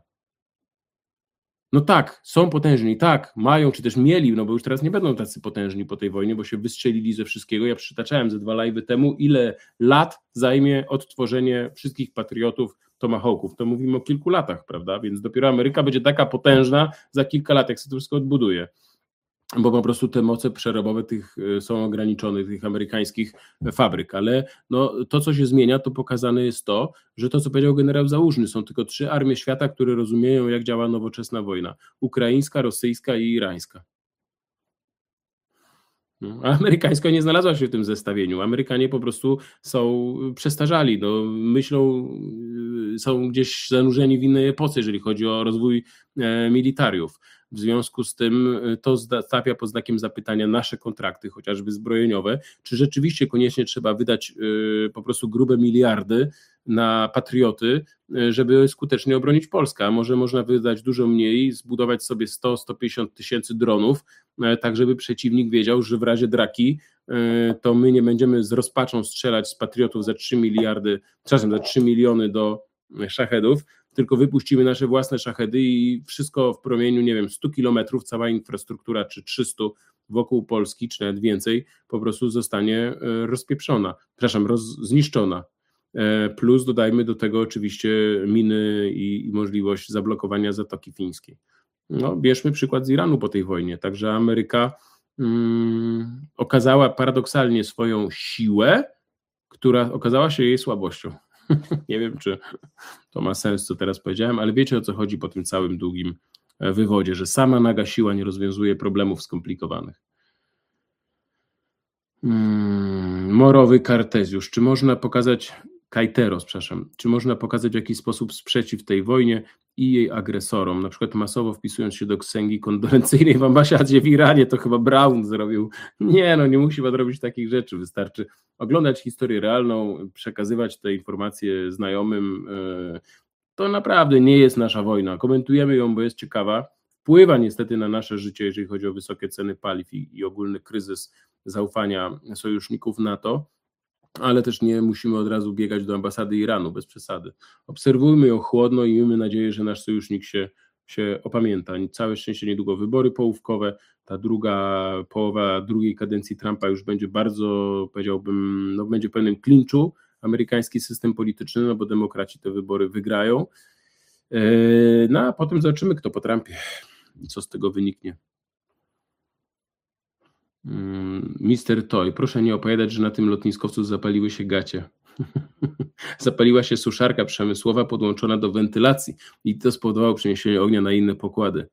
No tak, są potężni, tak, mają, czy też mieli, no bo już teraz nie będą tacy potężni po tej wojnie, bo się wystrzelili ze wszystkiego. Ja przytaczałem ze dwa live'y temu, ile lat zajmie odtworzenie wszystkich patriotów Tomahawków. To mówimy o kilku latach, prawda? Więc dopiero Ameryka będzie taka potężna za kilka lat, jak się to wszystko odbuduje. Bo po prostu te moce przerobowe tych y, są ograniczone, tych amerykańskich fabryk, ale no, to, co się zmienia, to pokazane jest to, że to, co powiedział generał Załużny, są tylko trzy armie świata, które rozumieją, jak działa nowoczesna wojna: ukraińska, rosyjska i irańska. No, a amerykańska nie znalazła się w tym zestawieniu. Amerykanie po prostu są przestarzali, no, myślą, y, są gdzieś zanurzeni w innej epoce, jeżeli chodzi o rozwój e, militariów. W związku z tym y, to zda- stawia pod znakiem zapytania nasze kontrakty, chociażby zbrojeniowe, czy rzeczywiście koniecznie trzeba wydać y, po prostu grube miliardy na patrioty, y, żeby skutecznie obronić Polskę. A może można wydać dużo mniej, zbudować sobie sto sto pięćdziesiąt tysięcy dronów, e, tak żeby przeciwnik wiedział, że w razie draki e, to my nie będziemy z rozpaczą strzelać z patriotów za trzy miliardy, przepraszam, za trzy miliony do e, szachedów, tylko wypuścimy nasze własne szachedy i wszystko w promieniu, nie wiem, stu kilometrów, cała infrastruktura, czy trzystu wokół Polski, czy nawet więcej, po prostu zostanie e, rozpieprzona, przepraszam, roz, zniszczona. E, Plus dodajmy do tego oczywiście miny i, i możliwość zablokowania Zatoki Fińskiej. No, bierzmy przykład z Iranu po tej wojnie. Także Ameryka mm, okazała paradoksalnie swoją siłę, która okazała się jej słabością. Nie wiem, czy to ma sens, co teraz powiedziałem, ale wiecie, o co chodzi po tym całym długim wywodzie, że sama naga siła nie rozwiązuje problemów skomplikowanych. Hmm, morowy Kartezjusz. Czy można pokazać, Kajteros, przepraszam, czy można pokazać w jakiś sposób sprzeciw tej wojnie i jej agresorom, na przykład masowo wpisując się do ksęgi kondolencyjnej w ambasadzie w Iranie, to chyba Brown zrobił. Nie, no nie musi pan robić takich rzeczy, wystarczy oglądać historię realną, przekazywać te informacje znajomym. To naprawdę nie jest nasza wojna, komentujemy ją, bo jest ciekawa, wpływa niestety na nasze życie, jeżeli chodzi o wysokie ceny paliw i, i ogólny kryzys zaufania sojuszników NATO, ale też nie musimy od razu biegać do ambasady Iranu, bez przesady. Obserwujmy ją chłodno i miejmy nadzieję, że nasz sojusznik się, się opamięta. Całe szczęście niedługo wybory połówkowe, ta druga połowa drugiej kadencji Trumpa już będzie bardzo, powiedziałbym, no będzie w pewnym klinczu, amerykański system polityczny, no bo demokraci te wybory wygrają. No a potem zobaczymy, kto po Trumpie i co z tego wyniknie. mister Toy, proszę nie opowiadać, że na tym lotniskowcu zapaliły się gacie. Zapaliła się suszarka przemysłowa podłączona do wentylacji i to spowodowało przeniesienie ognia na inne pokłady.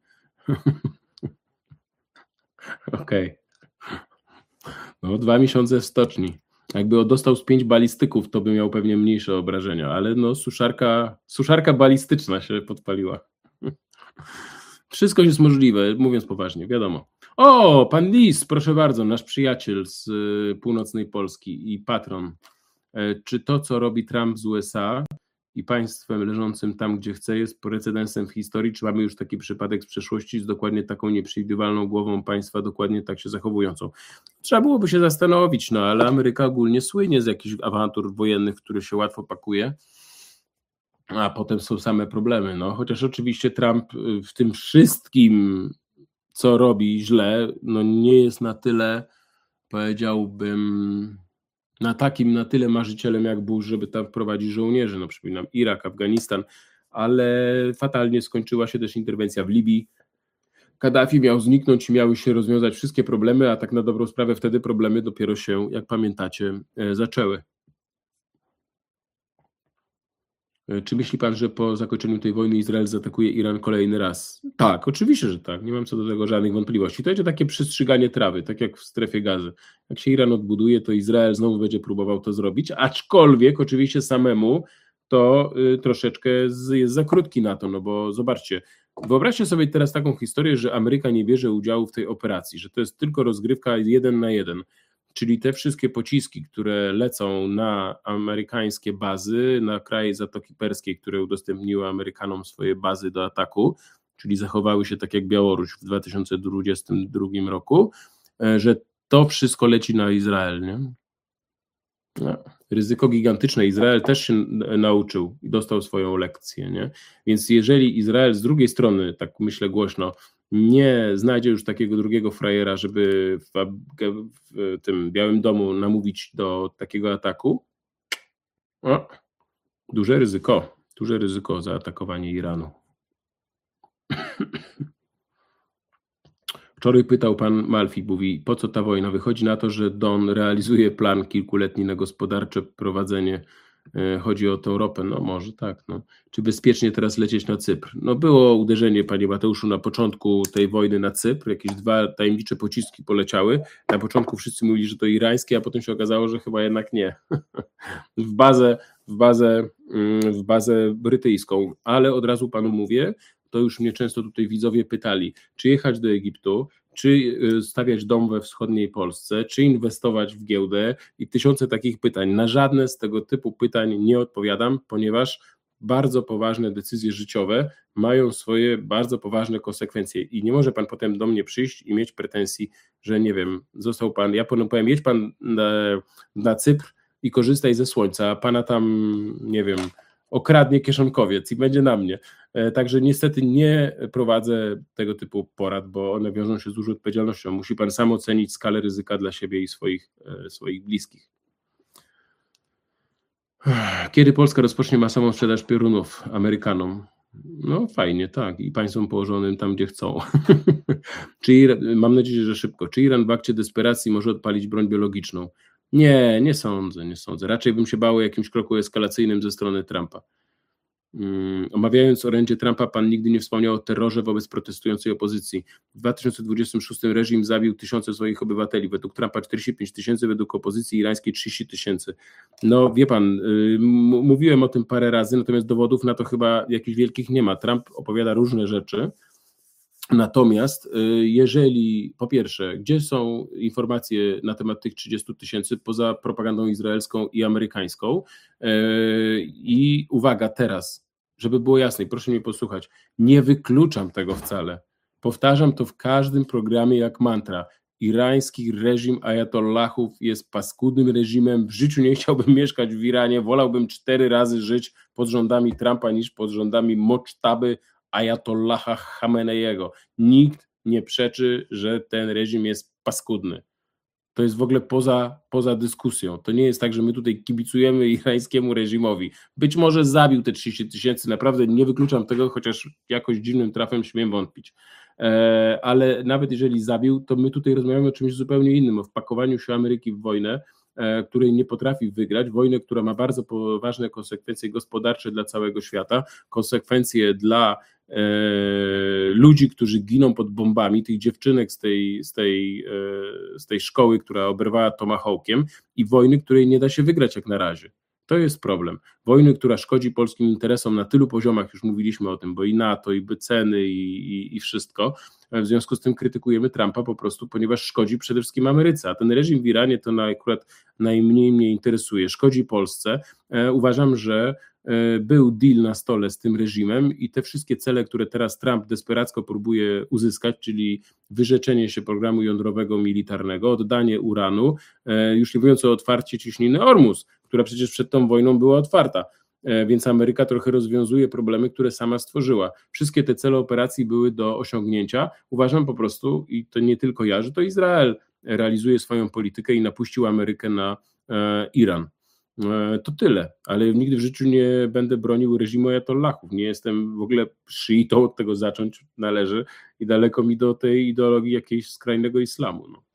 Okej. Okay. No dwa miesiące w stoczni. Jakby dostał z pięć balistyków, to by miał pewnie mniejsze obrażenia, ale no suszarka, suszarka balistyczna się podpaliła. Wszystko jest możliwe, mówiąc poważnie, wiadomo. O, pan Lis, proszę bardzo, nasz przyjaciel z północnej Polski i patron. Czy to, co robi Trump z U S A i państwem leżącym tam, gdzie chce, jest precedensem w historii? Czy mamy już taki przypadek z przeszłości z dokładnie taką nieprzewidywalną głową państwa, dokładnie tak się zachowującą? Trzeba byłoby się zastanowić, no ale Ameryka ogólnie słynie z jakichś awantur wojennych, w które się łatwo pakuje, a potem są same problemy. No, chociaż oczywiście Trump w tym wszystkim, co robi źle, no nie jest na tyle, powiedziałbym, na takim, na tyle marzycielem jak Bush, żeby tam wprowadzić żołnierzy, no przypominam Irak, Afganistan, ale fatalnie skończyła się też interwencja w Libii. Kaddafi miał zniknąć i miały się rozwiązać wszystkie problemy, a tak na dobrą sprawę wtedy problemy dopiero się, jak pamiętacie, zaczęły. Czy myśli pan, że po zakończeniu tej wojny Izrael zaatakuje Iran kolejny raz? Tak, oczywiście, że tak. Nie mam co do tego żadnych wątpliwości. To będzie takie przystrzyganie trawy, tak jak w strefie gazy. Jak się Iran odbuduje, to Izrael znowu będzie próbował to zrobić, aczkolwiek oczywiście samemu to y, troszeczkę z, jest za krótki na to, no bo zobaczcie, wyobraźcie sobie teraz taką historię, że Ameryka nie bierze udziału w tej operacji, że to jest tylko rozgrywka jeden na jeden. Czyli te wszystkie pociski, które lecą na amerykańskie bazy, na kraje Zatoki Perskiej, które udostępniły Amerykanom swoje bazy do ataku, czyli zachowały się tak jak Białoruś w dwa tysiące dwudziestym drugim roku, że to wszystko leci na Izrael. Nie? No, ryzyko gigantyczne. Izrael też się nauczył i dostał swoją lekcję. Nie? Więc jeżeli Izrael z drugiej strony, tak myślę głośno, nie znajdzie już takiego drugiego frajera, żeby w, w tym Białym Domu namówić do takiego ataku, o, duże ryzyko, duże ryzyko zaatakowanie Iranu. Wczoraj pytał pan Malfi, mówi, po co ta wojna? Wychodzi na to, że Don realizuje plan kilkuletni na gospodarcze prowadzenie. Chodzi o tą ropę, no może tak. No. Czy bezpiecznie teraz lecieć na Cypr? No było uderzenie, panie Mateuszu, na początku tej wojny na Cypr, jakieś dwa tajemnicze pociski poleciały. Na początku wszyscy mówili, że to irańskie, a potem się okazało, że chyba jednak nie. w bazę, w bazę, w bazę brytyjską, ale od razu panu mówię, to już mnie często tutaj widzowie pytali, czy jechać do Egiptu, czy stawiać dom we wschodniej Polsce, czy inwestować w giełdę i tysiące takich pytań. Na żadne z tego typu pytań nie odpowiadam, ponieważ bardzo poważne decyzje życiowe mają swoje bardzo poważne konsekwencje i nie może pan potem do mnie przyjść i mieć pretensji, że nie wiem, został pan, ja panu powiem, jedź pan na, na Cypr i korzystaj ze słońca, a pana tam, nie wiem, okradnie kieszonkowiec i będzie na mnie. Także niestety nie prowadzę tego typu porad, bo one wiążą się z dużą odpowiedzialnością. Musi pan sam ocenić skalę ryzyka dla siebie i swoich, swoich bliskich. Kiedy Polska rozpocznie masową sprzedaż piorunów Amerykanom? No fajnie, tak. I państwom położonym tam, gdzie chcą. Czy Iran, mam nadzieję, że szybko. Czy Iran w akcie desperacji może odpalić broń biologiczną? Nie, nie sądzę, nie sądzę. Raczej bym się bał o jakimś kroku eskalacyjnym ze strony Trumpa. Mm, Omawiając orędzie Trumpa, pan nigdy nie wspomniał o terrorze wobec protestującej opozycji. W dwa tysiące dwudziestym szóstym reżim zabił tysiące swoich obywateli. Według Trumpa czterdzieści pięć tysięcy, według opozycji irańskiej trzydzieści tysięcy. No wie pan, y, mówiłem o tym parę razy, natomiast dowodów na to chyba jakichś wielkich nie ma. Trump opowiada różne rzeczy. Natomiast y, jeżeli, po pierwsze, gdzie są informacje na temat tych trzydziestu tysięcy poza propagandą izraelską i amerykańską? Y, I uwaga, teraz, żeby było jasne, proszę mnie posłuchać, nie wykluczam tego wcale. Powtarzam to w każdym programie jak mantra. Irański reżim ajatollahów jest paskudnym reżimem. W życiu nie chciałbym mieszkać w Iranie. Wolałbym cztery razy żyć pod rządami Trumpa niż pod rządami Mocztaby Ajatollaha Chameneiego. Nikt nie przeczy, że ten reżim jest paskudny. To jest w ogóle poza, poza dyskusją. To nie jest tak, że my tutaj kibicujemy irańskiemu reżimowi. Być może zabił te trzydzieści tysięcy, naprawdę nie wykluczam tego, chociaż jakoś dziwnym trafem śmiem wątpić. E, ale nawet jeżeli zabił, to my tutaj rozmawiamy o czymś zupełnie innym, o wpakowaniu się Ameryki w wojnę, e, której nie potrafi wygrać, wojnę, która ma bardzo poważne konsekwencje gospodarcze dla całego świata, konsekwencje dla e, ludzi, którzy giną pod bombami, tych dziewczynek z tej, z tej, e, z tej szkoły, która oberwała tomahawkiem, i wojny, której nie da się wygrać jak na razie. To jest problem. Wojny, która szkodzi polskim interesom na tylu poziomach, już mówiliśmy o tym, bo i NATO, i ceny, i, i, i wszystko. W związku z tym krytykujemy Trumpa po prostu, ponieważ szkodzi przede wszystkim Ameryce, a ten reżim w Iranie to na, akurat najmniej mnie interesuje. Szkodzi Polsce. E, uważam, że e, był deal na stole z tym reżimem i te wszystkie cele, które teraz Trump desperacko próbuje uzyskać, czyli wyrzeczenie się programu jądrowego militarnego, oddanie uranu, e, już nie mówiąc o otwarciu ciśniny Ormus, która przecież przed tą wojną była otwarta, więc Ameryka trochę rozwiązuje problemy, które sama stworzyła. Wszystkie te cele operacji były do osiągnięcia. Uważam po prostu, i to nie tylko ja, że to Izrael realizuje swoją politykę i napuścił Amerykę na e, Iran. E, to tyle, ale nigdy w życiu nie będę bronił reżimu ajatollahów. Nie jestem w ogóle szyitą, od tego zacząć należy i daleko mi do tej ideologii jakiegoś skrajnego islamu. No.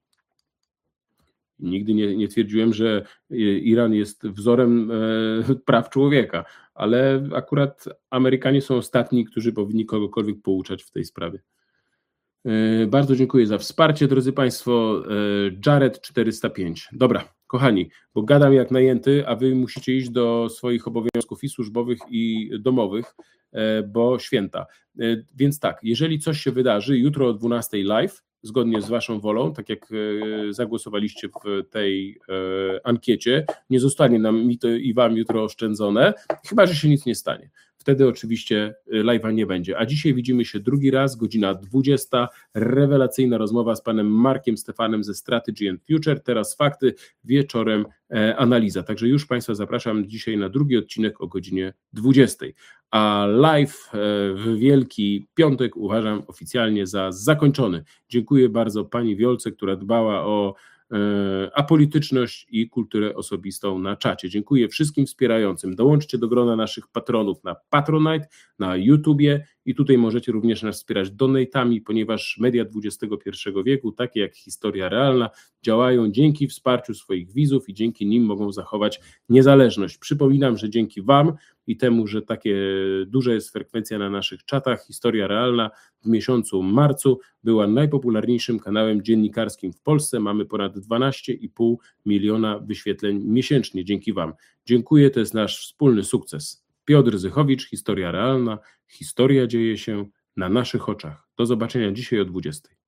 Nigdy nie, nie twierdziłem, że Iran jest wzorem e, praw człowieka, ale akurat Amerykanie są ostatni, którzy powinni kogokolwiek pouczać w tej sprawie. E, bardzo dziękuję za wsparcie, drodzy Państwo. E, Jared czterysta pięć. Dobra, kochani, bo gadam jak najęty, a Wy musicie iść do swoich obowiązków i służbowych, i domowych, e, bo święta. E, więc tak, jeżeli coś się wydarzy, jutro o dwunastej live, zgodnie z Waszą wolą, tak jak e, zagłosowaliście w tej e, ankiecie, nie zostanie nam mi to i Wam jutro oszczędzone, chyba że się nic nie stanie. Wtedy oczywiście live'a nie będzie. A dzisiaj widzimy się drugi raz, godzina dwudziesta, rewelacyjna rozmowa z panem Markiem Stefanem ze Strategy and Future, teraz fakty, wieczorem e, analiza. Także już Państwa zapraszam dzisiaj na drugi odcinek o godzinie dwudziestej. A live e, w Wielki Piątek uważam oficjalnie za zakończony. Dziękuję bardzo pani Wiolce, która dbała o apolityczność i kulturę osobistą na czacie. Dziękuję wszystkim wspierającym. Dołączcie do grona naszych patronów na Patronite, na YouTubie i tutaj możecie również nas wspierać donatami, ponieważ media dwudziestego pierwszego wieku, takie jak Historia Realna, działają dzięki wsparciu swoich widzów i dzięki nim mogą zachować niezależność. Przypominam, że dzięki Wam i temu, że takie duża jest frekwencja na naszych czatach, Historia Realna w miesiącu marcu była najpopularniejszym kanałem dziennikarskim w Polsce. Mamy ponad dwanaście i pół miliona wyświetleń miesięcznie dzięki Wam. Dziękuję, to jest nasz wspólny sukces. Piotr Zychowicz, Historia Realna. Historia dzieje się na naszych oczach. Do zobaczenia dzisiaj o dwudziestej.